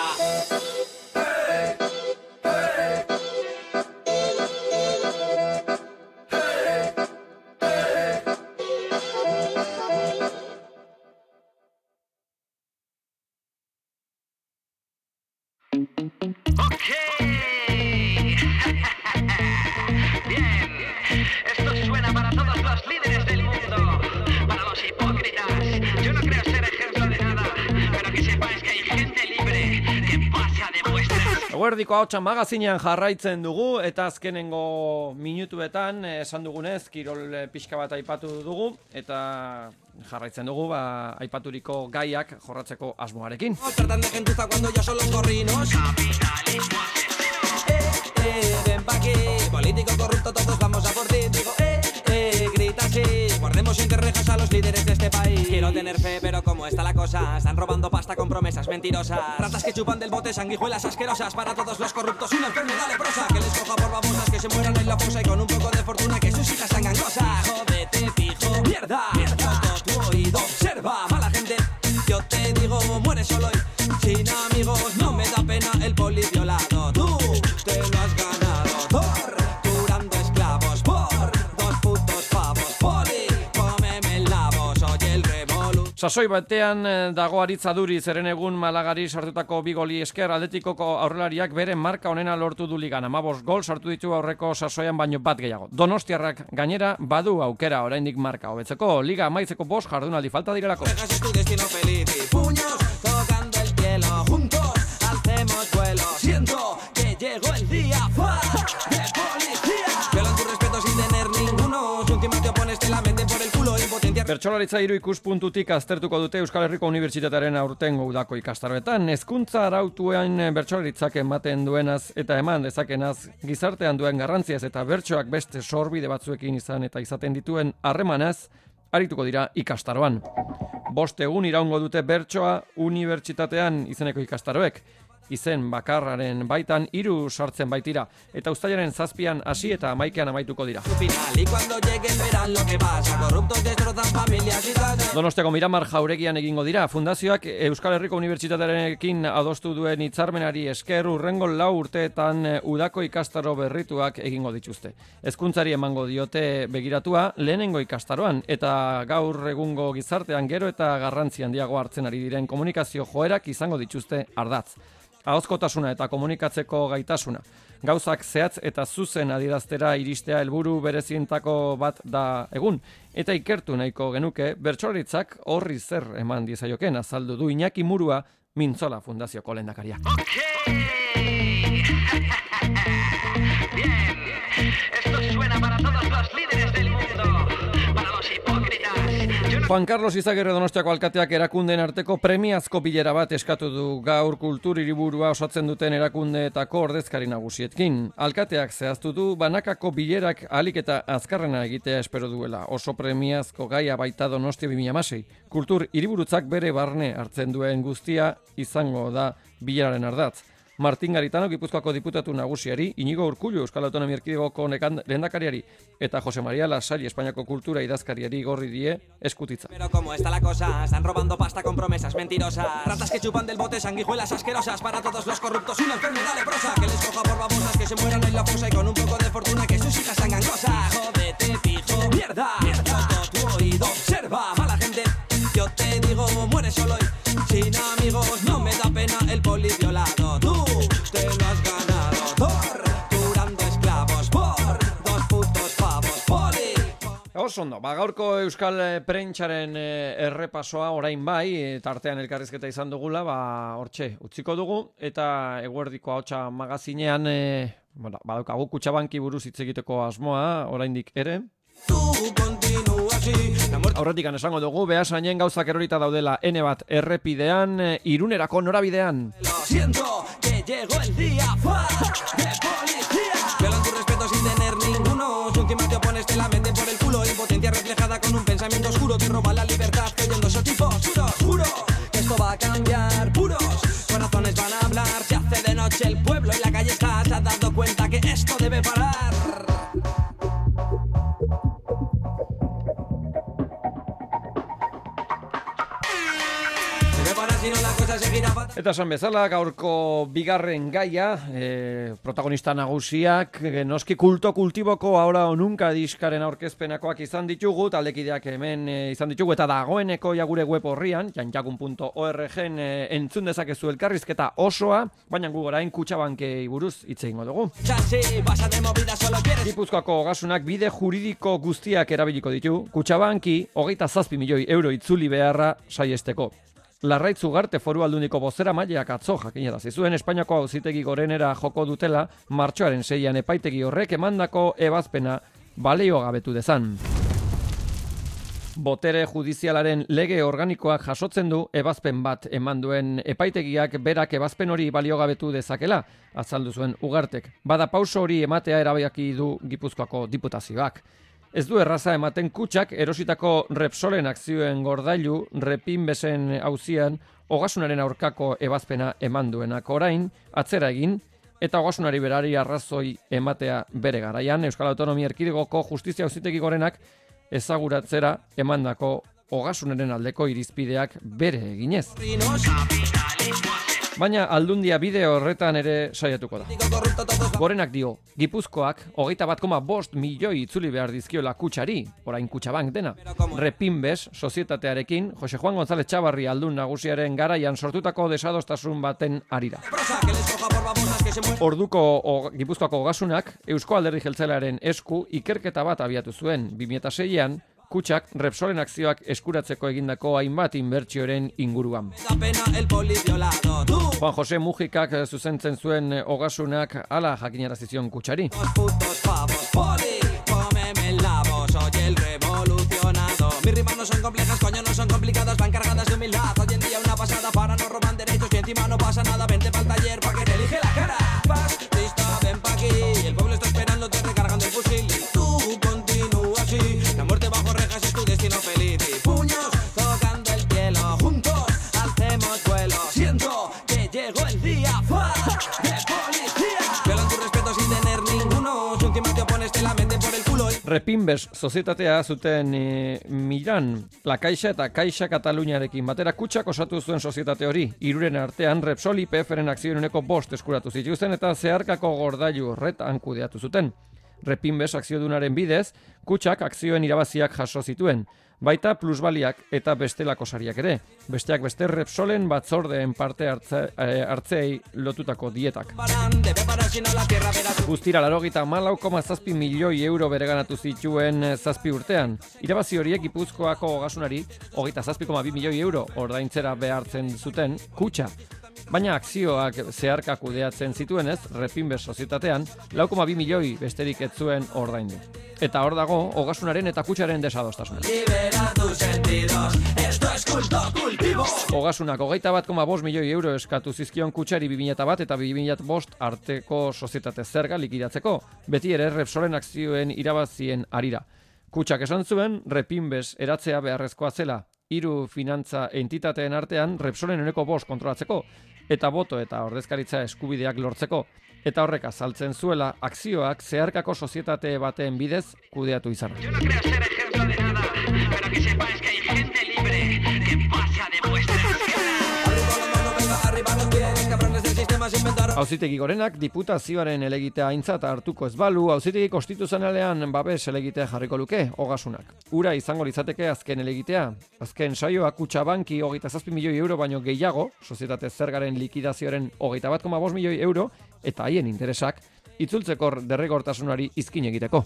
Eguerdiko Ahotsa magazinean jarraitzen dugu eta azkenengo minutuetan esan dugunez kirol pixka bat aipatu dugu eta jarraitzen dugu ba, aipaturiko gaiak jorratzeko asmoarekin. Tratan de gentuza cuando yo solo corrinos. Capitalismo asesino. Eh, eh, ven pa' aquí. Político corrupto, todos vamos a por ti. Digo, eh, eh, grita así. Guardemos sin rejas a los líderes de este país. Quiero tener fe, pero ¿cómo está la cosa? Están robando pasta con promesas mentirosas. Ratas que chupan del bote, sanguijuelas asquerosas. Para todos los corruptos una enfermedad leprosa. Que les coja por babosas, que se mueran en la fosa. Y con un poco de fortuna que sus hijas hagan cosas. Jódete, fijo, mierda. Todo tu oído, observa. Mala gente, yo te digo, muere solo y sin amigos. No me da pena el poli violado. Tú te lo has ganado. Torturando esclavos por dos putos pavos. Poli, cómeme el nabo. Soy el revolu. Sasoi batean dago Aritza Duri, zeren egun Malagari sartutako bi goli esker Atletikoko aurrelariak beren marka onena lortu du ligan. hamabost gol sartu ditu aurreko sasoian baino bat gehiago. Donostiarrak gainera badu aukera oraindik marka hobetzeko. Liga amaitzeko bost jardunaldi falta direlako. Es tu destino feliz y puños tocando el cielo. Juntos alcemos vuelo. Siento que llegó el día. ¡Fuck! ¡De policía! Violan tu respeto sin tener ninguno. Si última te opones te la meten por el culo. Impotencia. Bertsolaritza hiru ikuspuntutik aztertuko dute Euskal Herriko Unibertsitatearen aurtengo udako ikastaroetan. Hezkuntza arautuen bertsolaritzak ematen duenaz eta eman dezakenaz, gizartean duen garrantziaz eta bertsoak beste sorbide batzuekin izan eta izaten dituen harremanaz, arituko dira ikastaroan. Bost egun iraungo dute bertsoa unibertsitatean izeneko ikastaroek. Izen bakarraren baitan hiru sartzen baitira eta uztailaren zazpian hasi eta hamaikean amaituko dira. Donostiako Miramar Jauregian egingo dira. Fundazioak Euskal Herriko Unibertsitatearekin adostu duen hitzarmenari esker urrengo lau urteetan udako ikastaro berrituak egingo dituzte. Hezkuntzari emango diote begiratua lehenengo ikastaroan eta gaur egungo gizartean gero eta garrantzi handiago hartzen ari diren komunikazio joerak izango dituzte ardatz. Ahozkotasuna eta komunikatzeko gaitasuna. Gauzak zehatz eta zuzen adieraztera iristea helburu berezientako bat da egun. Eta ikertu nahiko genuke, bertsolaritzak horri zer eman diezaioken azaldu du Iñaki Murua Mintzola Fundazioko lehendakariak. Bien, esto suena para todos los líderes del mundo. Juan Carlos Izagirre Donostiako alkateak erakundeen arteko premiazko bilera bat eskatu du gaur kultur hiriburua osatzen duten erakundeetako ordezkari nagusietkin. Alkateak zehaztu du banakako bilerak ahalik eta azkarrena egitea espero duela. Oso premiazko gaia baita Donostia bi mila hamasei. Kultur hiriburutzak bere barne hartzen duen guztia izango da bileraren ardatz. Martin Garitano, Gipuzkoako diputatu nagusiari, Inigo Urkullu, Euskal Autonomia Erkidegoko lehendakariari eta Jose María Lasari, Espainiako kultura idazkariari gorri die eskutitza. Pero como está la cosa, están robando pasta con promesas mentirosas. Ratas que chupan del bote, sanguijuelas asquerosas para todos los corruptos, una enfermedad leprosa que les coja por babosas, que se mueran en la fosa y con un poco de fortuna que sus hijas hagan cosas. Jódete, pijo, mierda, todo tu oído, observa, mala gente. Yo te digo, muere solo y sin amigos, no me da pena el poli violado. Tú te lo has ganado, torturando esclavos por dos putos pavos, poli. Oso ondo, ba, gaurko Euskal Prentsaren errepasoa orain bai, tartean elkarrizketa izan dugula, ba, hortxe, utziko dugu, eta eguerdiko ahotsa magazinean, e, bueno, badaukagu Kutxabanki buruz hitz egiteko asmoa, oraindik ere. Aurretik esango dugu, Beasainen gauzak erorita daudela N bat errepidean, Irunerako norabidean. Lo siento, que llegó el día de policía. Violan tu respeto sin tener ninguno. Su encima te opones, te la meten por el culo. Impotencia reflejada con un pensamiento oscuro. Te roba la libertad, creyendo esos tipos puros. Juro que esto va a cambiar. Puros corazones van a hablar. Se hace de noche el pueblo y la calle está. Se ha dado cuenta que esto debe parar. Eta esan bezala, gaurko bigarren gaia, e, protagonista nagusiak, e, noski kulto kultiboko ahora o nunca diskaren aurkezpenakoak izan ditugu, taldekideak hemen e, izan ditugu, eta dagoeneko ja gure web horrian, janjakun punto org-en e, entzun dezakezu elkarrizketa osoa, baina gu orain Kutxabankei buruz hitz egingo dugu. Gipuzkoako ogasunak bide juridiko guztiak erabiliko ditu, Kutxabanki hogeita zazpi milioi euro itzuli beharra saiesteko. Larraitz Ugarte Foru Aldundiko bozera maileak atzo jakinarazi zuen Espainiako Auzitegi Gorenera joko dutela martxoaren seian epaitegi horrek emandako ebazpena baliogabetu dezan. Botere judizialaren lege organikoak jasotzen du ebazpen bat eman duen epaitegiak berak ebazpen hori baliogabetu dezakela, azaldu zuen Ugartek. Bada pauso hori ematea erabiaki du Gipuzkoako diputazioak. Ez du erraza ematen Kutxak erositako Repsolen akzioen gordailu Repinbesen auzian ogasunaren aurkako ebazpena eman duenak orain, atzera egin, eta ogasunari berari arrazoi ematea bere garaian, Euskal Autonomia Erkidegoko Justizia Auzitegi Gorenak ezaguratzera emandako ogasunaren aldeko irizpideak bere eginez. Baina aldundia bide horretan ere saiatuko da. Gorenak dio, Gipuzkoak hogeita bat koma bost milioi itzuli behar dizkiola Kutxari, orain Kutxabank dena. Repinbes sozietatearekin, Jose Juan González Txabarri aldun nagusiaren garaian sortutako desadostasun baten arira. Orduko o, Gipuzkoako ogasunak, Eusko Alderdi Jeltzalearen esku ikerketa bat abiatu zuen, bi mila seian, Kutxak Repsolen akzioak eskuratzeko egindako hainbat inbertsioren inguruan. Juan Jose Mujikak zuzentzen zuen ogasunak hala jakinarazi zion Kutxari. Mis rimas no son complejas, coño, no son complicadas, van cargadas de humildad. Hoy en día una pasada para no roban derechos y encima no pasa nada. Vente pa'l taller pa' que te elige la cara. Vas, listo, ven pa' aquí. El pueblo está esperando, te recargan del fusil. Y tú continúa así. La muerte bajo rejas es tu destino feliz. Y puños tocando el cielo. Juntos hacemos vuelo. Siento que llegó el día de policía. Violan tu respeto sin tener ninguno. Si encima te opones te la meten por el culo. Repinbes sozietatea zuten e, Miran, La Caixa eta Caixa Kataluniarekin batera Kutxak osatu zuen sozietate hori. Hiruren artean Repsol I P F-ren akzioeneko bost eskuratu zituzten eta zeharkako gordailu horretan kudeatu zuten. Repinbes akziodunaren bidez, Kutxak akzioen irabaziak jaso zituen, baita plusbaliak eta bestelako sariak ere. Besteak beste Repsolen batzordeen parte hartze, eh, hartzei lotutako dietak. Guztira laurogeita hamalau koma zazpi milioi euro bereganatu zituen zazpi urtean. Irabazi horiek Gipuzkoako ogasunari hogeita zazpi koma bi milioi euro ordaintzera behartzen zuten Kutxa. Baina akzioak zeharka kudeatzen zituenez, Repinbes sozietatean, lau koma bi milioi besterik ez zuen ordaindu. Eta hor dago, ogasunaren eta Kutxaren desadostasuna. Libera tu sentir Ogasunak hogeita bat koma bost milioi euro eskatu zizkion kutxari bi mila bat eta bi mila bost arteko sozietate zerga likidatzeko, beti ere Repsolen akzioen irabazien arira. Kutxak esan zuen, Repinbes eratzea beharrezkoa zela, hiru finantza entitateen artean Repsolen ehuneko bost kontrolatzeko, eta boto eta ordezkaritza eskubideak lortzeko, eta horrek azaltzen zuela akzioak zeharkako sozietate baten bidez kudeatu izan. Yo no creo ser ejemplo de nada, pero que sepáis que hay gente libre que pasa de vuestras Auzitegi Gorenak diputazioaren helegitea aintzat hartuko ez balu, auzitegi konstituzionalean babes helegitea jarriko luke, Ogasunak. Ura izango litzateke azken helegitea. Azken saioa Kutxabanki hogeita zazpi milioi euro baino gehiago, sozietate zergaren likidazioaren hogeita bat koma bost milioi euro, eta haien interesak, itzultzeko derrigortasunari izkin egiteko.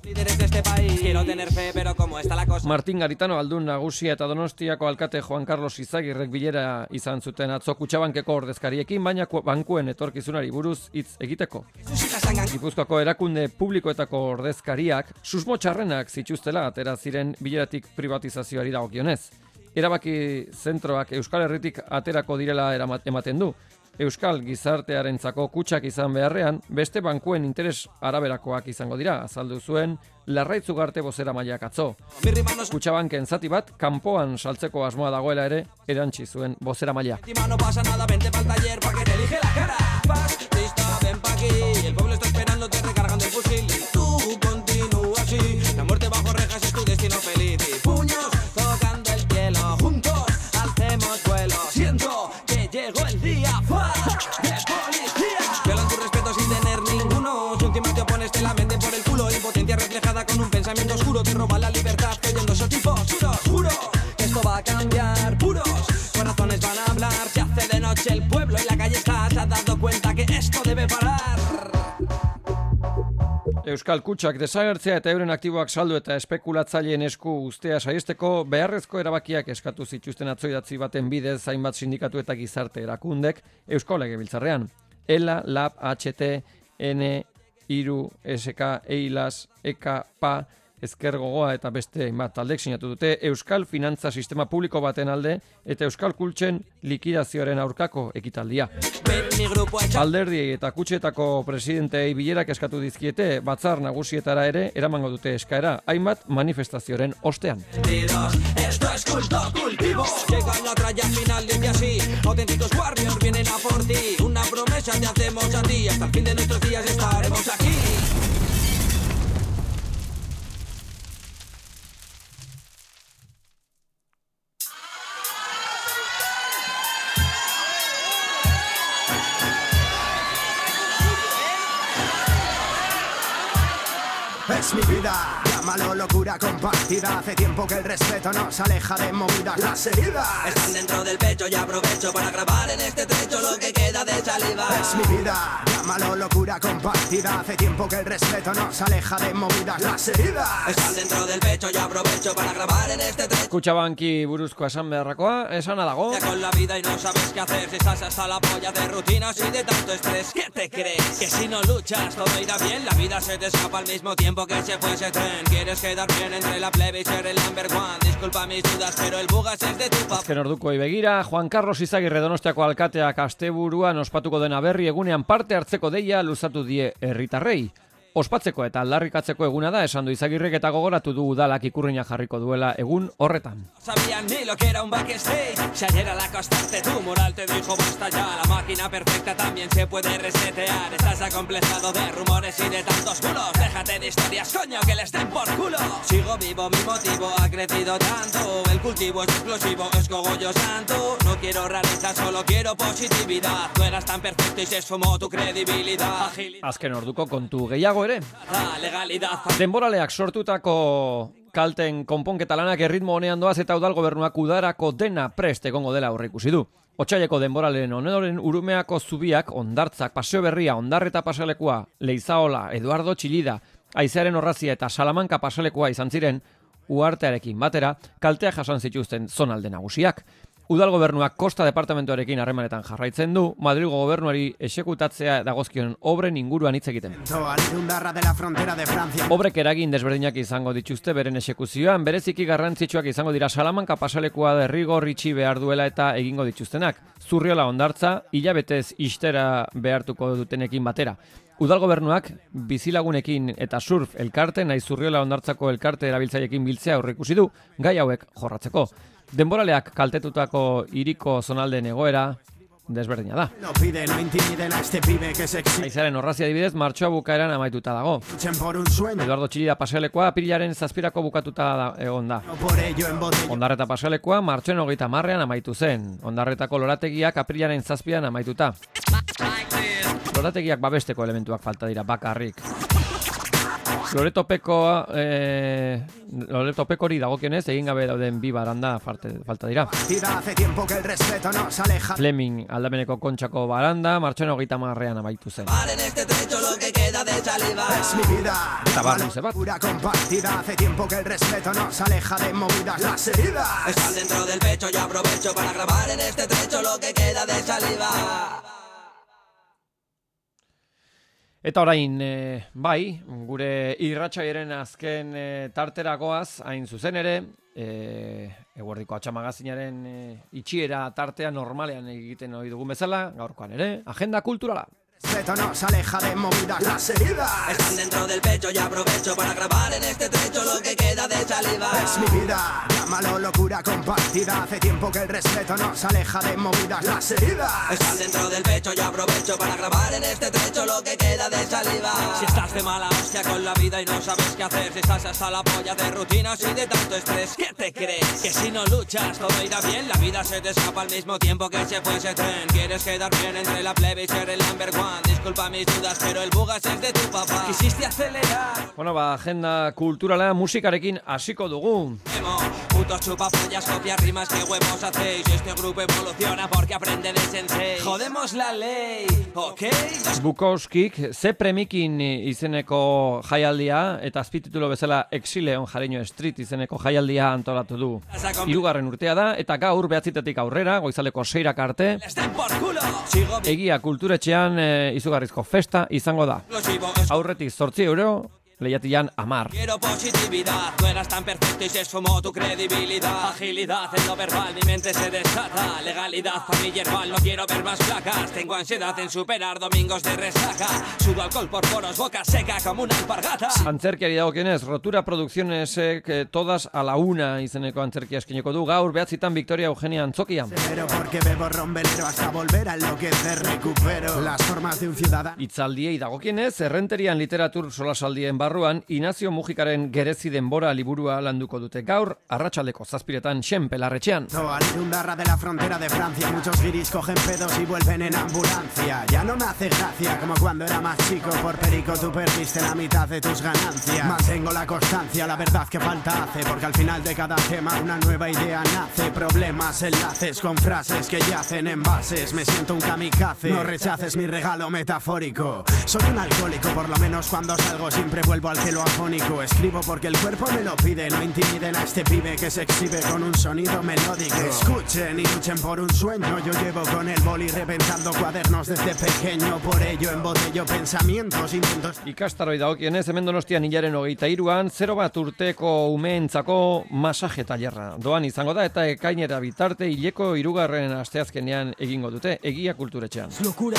Martin Garitano aldun nagusia eta Donostiako alkate Juan Carlos Izagirrek bilera izan zuten atzo Kutxabankeko ordezkariekin, baina bankuen etorkizunari buruz hitz egiteko. Gipuzkoako erakunde publikoetako ordezkariak susmo txarrenak zituztela atera ziren bileratik privatizazioari dagokionez. Erabaki zentroak Euskal Herritik aterako direla ematen du. Euskal gizartearentzako kutxak izan beharrean, beste bankuen interes araberakoak izango dira, azaldu zuen Larraitz Ugarte bozeramaileak atzo. Kutxabanken zati bat, kanpoan saltzeko asmoa dagoela ere, erantsi zuen bozeramaileak. Llegó el día de policía. Violan tu respeto sin tener ninguno. Si última te opones te la meten por el culo. Impotencia reflejada con un pensamiento oscuro. Te roba la libertad creyendo esos tipos puros. Juro que esto va a cambiar. Puros corazones van a hablar. Se hace de noche el pueblo y la calle está. Se ha dado cuenta que esto debe parar. Euskal Kutxak desagertzea eta euren aktiboak saldu eta espekulatzaileen esku ustea saiesteko beharrezko erabakiak eskatu zituzten atzo idatzi baten bidez hainbat sindikatu eta gizarte erakundek Eusko Legebiltzarrean. ELA, LAB, H T, N, Iru, S K, EILAS, E K, P A, Ezker Gogoa eta beste hainbat taldek sinatu dute Euskal Finantza Sistema Publiko baten alde eta Euskal Kutxen likidazioaren aurkako ekitaldia. Alderdi eta kutxetako presidentei bilerak eskatu dizkiete batzar nagusietara ere eramango dute eskaera hainbat manifestazioaren ostean. Esto es culto cultivo. Llega la tralla final dice así. Auténticos warriors vienen a por ti. Una promesa te hacemos a ti. Hasta el fin de nuestros días estaremos aquí. Es mi vida, llámalo locura compartida. Hace tiempo que el respeto nos aleja de movidas. Las heridas están dentro del pecho y aprovecho para grabar en este trecho lo que queda de saliva. Es mi vida, llámalo locura compartida. Hace tiempo que el respeto nos aleja de movidas. Las heridas están dentro del pecho y aprovecho para grabar en este trecho. Kutxabanki buruzko esan beharrakoa, esana dago. Ya con la vida y no sabes qué hacer. Si estás hasta la polla de rutinas y de tanto estrés. ¿Qué te crees? Que si no luchas todo irá bien. La vida se te escapa al mismo tiempo que se fue ese tren. Quieres quedar bien entre la plebe y ser el number one. Disculpa mis dudas, pero el bugas es de tu papá. Azken orduko begira, Juan Carlos Izagirre Donostiako alkateak asteburuan ospatuko dena berri egunean parte hartzeko deia luzatu die herritarrei. Ospatzeko eta aldarrikatzeko eguna da, esan du Izagirrek eta gogoratu du udalak ikurriña jarriko duela egun horretan. Sabían ni lo que era un backstage. Si ayer al acostarte tu moral te dijo basta ya. La máquina perfecta también se puede resetear. Estás acomplejado de rumores y de tantos bulos. Déjate de historias, coño, que les den por culo. Sigo vivo, mi motivo ha crecido tanto. El cultivo es explosivo, es cogollo santo. No quiero rareza, solo quiero positividad. No eras tan perfecto y se esfumó tu credibilidad. Azken orduko kontu gehiago ere. Denboraleak sortutako kalten konponketa lanak erritmo honean doaz eta udal gobernuak udarako dena prest egongo dela aurreikusi du. Otsaileko denboralen honedoren Urumeako zubiak, Ondartzak, Paseo Berria, Ondarreta pasalekua, Leizaola, Eduardo Txillida, Aizearen Orrazia eta Salamanka pasalekua izan ziren, uhartearekin batera kalteak jasan zituzten zonalde nagusiak. Udal gobernuak Kosta departamentuarekin harremanetan jarraitzen du, Madrilgo gobernuari exekutatzea dagozkion obren inguruan hitz egiten. Obrek eragin desberdinak izango dituzte beren exekuzioan, bereziki garrantzitsuak izango dira Salamanca pasalekua derrigor itxi behar duela eta egingo dituztenak. Zurriola hondartza, hilabetez ixtera behartuko dutenekin batera. Udal gobernuak bizilagunekin eta surf elkarte, nahi Zurriola hondartzako elkarte erabiltzaileekin biltzea aurreikusi du, gai hauek jorratzeko. Denboraleak kaltetutako hiriko zonaldeen egoera desberdina da. Aizaren horrazia adibidez, martxoa bukaeran amaituta dago. Eduardo Txillida pasealekoa apirilaren zazpirako bukatuta da, egon da. Ondarreta pasealekoa martxoen hogeita marrean amaitu zen. Ondarretako lorategiak apirilaren zazpian amaituta. Lorategiak babesteko elementuak falta dira bakarrik. Loretopeko eh, Loretopekori dagokionez egin gabe dauden bi baranda falta, falta dira. Fleming aldameneko kontxako baranda martxoen hogeita marrean amaitu zen. Eta bar luze bat. Están dentro del pecho y aprovecho para grabar en este trecho lo que queda de saliva. Eta orain, e, bai, gure irratsaioaren azken e, tarteragoaz, hain zuzen ere, e, eguerdiko atxamagazinaren e, itxiera tartea normalean egiten ohi dugun bezala, gaurkoan ere, agenda kulturala. No se aleja de movidas las heridas. Están dentro del pecho y aprovecho para grabar en este trecho lo que queda de saliva. Es mi vida, llámalo locura compartida. Hace tiempo que el respeto no se aleja de movidas las heridas. Están dentro del pecho y aprovecho para grabar en este trecho lo que queda de saliva. Si estás de mala hostia con la vida y no sabes qué hacer, si estás hasta la polla de rutinas y de tanto estrés, ¿qué te crees? Que si no luchas todo irá bien, la vida se te escapa al mismo tiempo que se fue ese tren. Quieres quedar bien entre la plebe y ser el number one. Disculpa mis dudas, pero el bugas es de tu papá. Quisiste acelerar. Bueno, ba, agenda kulturala musikarekin hasiko dugu. Putos chupapollas, copias rimas, que huevos hacéis. Este grupo evoluciona porque aprende de sensei. Jodemos la ley, ¿ok? Bukowskik ze premikin izeneko jaialdia eta azpititulo bezala Exileon Jareño Street izeneko jaialdia antolatu du. Hirugarren urtea da eta gaur behatzitetik aurrera, goizaleko seirak arte, Egia kulturetxean e, izugarrizko festa izango da. Aurretik zortzi euro, lehiatian amar. Quiero positividad, no eras tan perfecto y se esfumó tu credibilidad. Agilidad en lo verbal, mi mente se desata. Legalidad, familia herbal, no quiero ver más placas. Tengo ansiedad en superar domingos de resaca. Sudo alcohol por poros, boca seca como una alpargata. Antzerkiari dagokionez, Rotura Produccionesek eh, todas a la una izeneko antzerkia eskineko du gaur behatzitan Victoria Eugenia Antzokia. Pero porque bebo rombelero hasta volver a enloquecer recupero las formas de un ciudadano. Itzaldiei dagokienez, Errenterian literatur solasaldien barruan Inazio Mujikaren Gerezi denbora liburua landuko dute gaur, arratsaldeko zazpiretan Xenpelarretxean. Arundarra de la frontera de Francia, muchos guiris cogen pedos y vuelven en ambulancia. Ya no me hace gracia como cuando era más chico, por perico tú perdiste la mitad de tus ganancias. Mantengo la constancia, la verdad que falta hace, porque al final de cada tema una nueva idea nace. Problemas, enlaces con frases que yacen en bases. Me siento un kamikaze, no rechaces mi regalo metafórico. Soy un alcohólico, por lo menos cuando salgo siempre vuelvo al cielo afónico. Escribo porque el cuerpo me lo pide, no intimiden a este pibe que se exhibe con un sonido melódico. Escuchen y luchen por un sueño, yo llevo con el boli reventando cuadernos desde pequeño. Por ello embotello pensamientos, intentos... Ikastaroi dagokienez, hemen Donostian hilaren hogeita hiruan, zero bat urteko umeentzako masaje tailerra. Doan izango da eta ekainera bitarte hileko hirugarren asteazkenean egingo dute, Egia kulturetxean. Locura.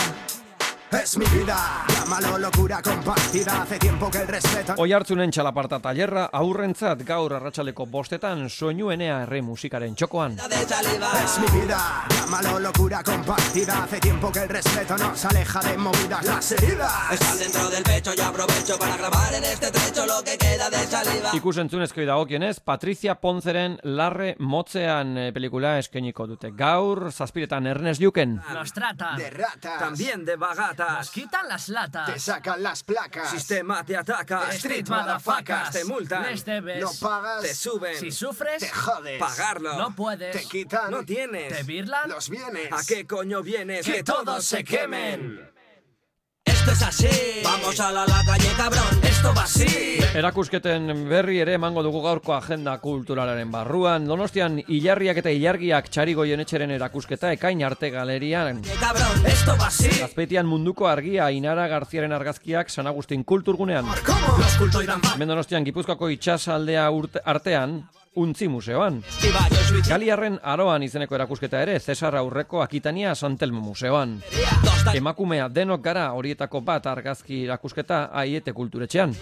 Es mi vida, llámalo locura compartida. Hace tiempo que el respeto... Oihartzunen txalaparta tailerra aurrentzat gaur arratsaldeko bostetan soinuenea erre musikaren txokoan. Es mi vida, llámalo locura compartida. Hace tiempo que el respeto no se aleja de movidas las heridas. Están dentro del pecho y aprovecho para grabar en este trecho lo que queda de saliva. Ikusentzunezkoi dagokienez, Patricia Ponzeren Larre Motzean eh, pelikula eskainiko dute. Gaur zazpiretan Ernest Lluken. Nos tratan de ratas, también de bagatas. Nos quitan las latas, te sacan las placas, sistema te ataca, street motherfuckers, te multan, les debes, no pagas, te suben, si sufres, te jodes, pagarlo, no puedes, te quitan, no tienes, te birlan, los bienes, ¿a qué coño vienes? Que, que todos se quemen. Esto es así, vamos a la, la calle cabrón, esto va así. Erakusketen berri ere emango dugu gaurko agenda kulturalaren barruan. Donostian ilarriak eta ilargiak Txari Goyenetxeren erakusketa ekain arte galerian. Cabrón, esto va así. Azpeitian munduko argia Inara Garziaren argazkiak San Agustin kulturgunean. Hemen Donostian Gipuzkoako itsasaldea urte artean Untzi museoan. Galiarren Aroan izeneko erakusketa ere Cesar Aurreko Akitania Santelmo museoan. Emakumea denok gara horietako bat argazki erakusketa Aiete kulturetxean.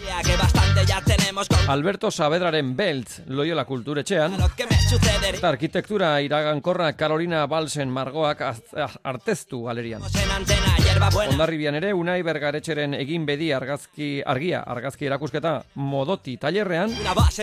Alberto Saavedraren Beltz Loyola kulturetxean. Eta arkitektura iragankorra Carolina Balsen Margoak arteztu galerian. Hondarribian ere Unai Bergaretxeren egin bedi argazki argia argazki erakusketa Modoti tailerrean.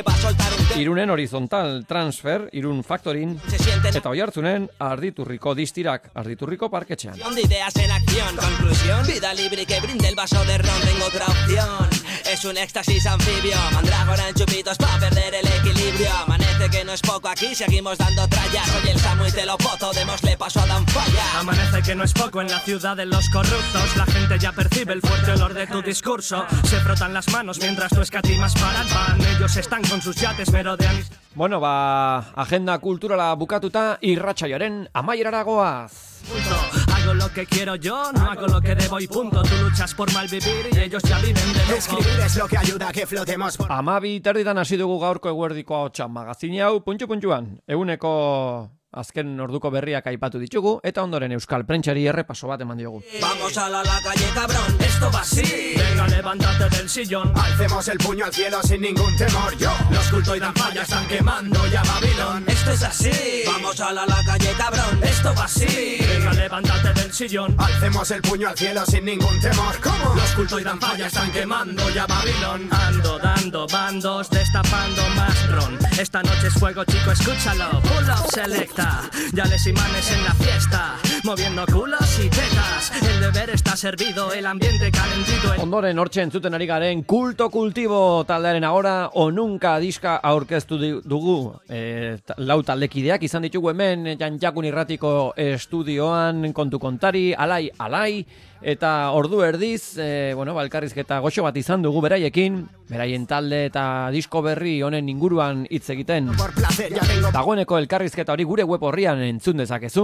Irunen horizontal transfer, Irun Factorin, eta Oiartzunen Arditurriko distirak, Arditurriko parketxean. De ideas en acción, conclusión, vida libre que brinde el vaso de ron, tengo otra opción. Es un éxtasis anfibio, mandrágora en chupitos pa' perder el equilibrio. Amanece que no es poco aquí, seguimos dando trallas. Soy el Samu y te lo poto, démosle paso a Dan Falla. Amanece que no es poco en la ciudad de los corruptos. La gente ya percibe el fuerte olor de tu discurso. Se frotan las manos mientras tú escatimas para el pan. Ellos están con sus yates merodean. Bueno, ba, agenda kulturala bukatuta irratsaioaren amaierara goaz. Hago lo que quiero yo, no hago lo que debo y punto. Tú luchas por malvivir y ellos ya viven de lujo. Escribir es lo que ayuda a que flotemos por... Amabi terditan hasi dugu gaurko eguerdiko ahotsa magazine hau, puntxu-puntxuan. Eguneko azken orduko berriak aipatu ditugu, eta ondoren euskal prentsari errepaso bat eman diogu. Vamos a la, la calle cabrón, esto va así. Venga, levántate del sillón. Alcemos el puño al cielo sin ningún temor, yo. Los culto y dan falla están quemando ya Babilón. Esto es así. Vamos a la, la calle cabrón, esto va así. Venga, levántate del sillón. Alcemos el puño al cielo sin ningún temor, ¿cómo? Los culto y dan falla están quemando ya Babilón. Ando dando bandos, destapando más ron. Esta noche es fuego, chico, escúchalo. Pull up selecta. Ya les imanes en la fiesta, moviendo culos y tetas. El deber está servido, el ambiente calentito. El... Ondoren hortxe entzuten ari garen Kulto Kultibo taldearen ahora o nunca diska aurkeztu dugu. E, lau taldekideak izan ditugu hemen Janjakun irratiko estudioan kontu kontari, alai, alai. Eta ordu erdiz, e, bueno, balkarrizketa goxo bat izan dugu beraiekin, beraien talde eta disko berri honen inguruan hitz egiten. Dagoeneko elkarrizketa hori gure web horrian entzun dezakezu.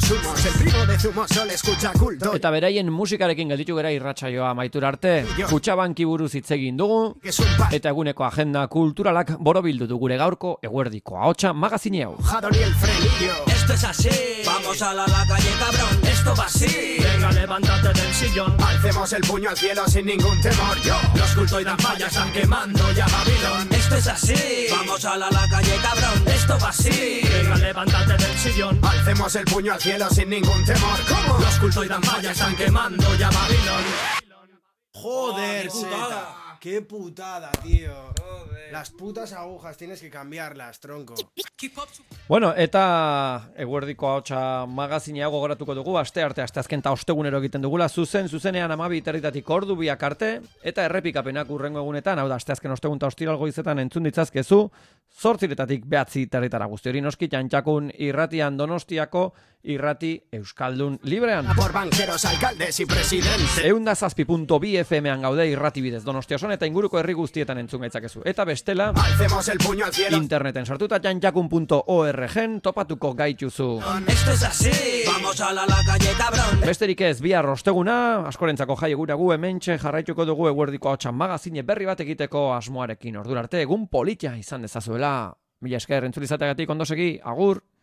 Eta beraien musikarekin gelditu gara irratsaioa maitura arte. Kutxabanki buruz hitz egin dugu, eta eguneko agenda kulturalak borobildu du gure gaurko eguerdiko ahotsa magazine hau. Esto es así, vamos a la, la calle cabrón, esto va así. Venga, levántate del sillón. Alcemos el puño al cielo sin ningún temor, yo. Los culto y dan falla están quemando ya Babilón. Esto es así, vamos a la, la calle cabrón, esto va así. Venga, levántate del sillón. Alcemos el puño al cielo sin ningún temor, ¿cómo? Los culto y dan falla están quemando ya Babilón. Joder, oh, Zeta. Qué putada, tío. Joder. Las putas agujas tienes que cambiarlas, tronco. Bueno, eta eguerdiko ahotsa magazine hau gogoratuko dugu, aste arte, aste azken ta ostegunero egiten dugula, zuzen, zuzenean amabi territatik ordu biak arte, eta errepikapenak urrengo egunetan, hau da, aste azken ostegun ta ostiral goizetan entzun ditzazkezu, zortziretatik behatzi territara guzti hori noski, Janjakun irratian Donostiako irrati euskaldun librean. Por banqueros, alcaldes y presidentes. Eunda zazpi punto bi F M-an gaude irrati bidez Donostia oson eta inguruko herri guztietan entzun gaitzakezu. Eta bestela, alcemos el puño al cielo. Interneten sartuta janjakun punto org-en topatuko gaituzu. Esto es así, vamos a la, la calle cabrón. Besterik ez, bihar osteguna, askorentzako jai egura gu hementxe jarraituko dugu eguerdiko ahotsa magazine berri bat egiteko asmoarekin. Ordura arte, egun politia izan dezazuela. Mila esker entzulizateagatik ondo segi, agur.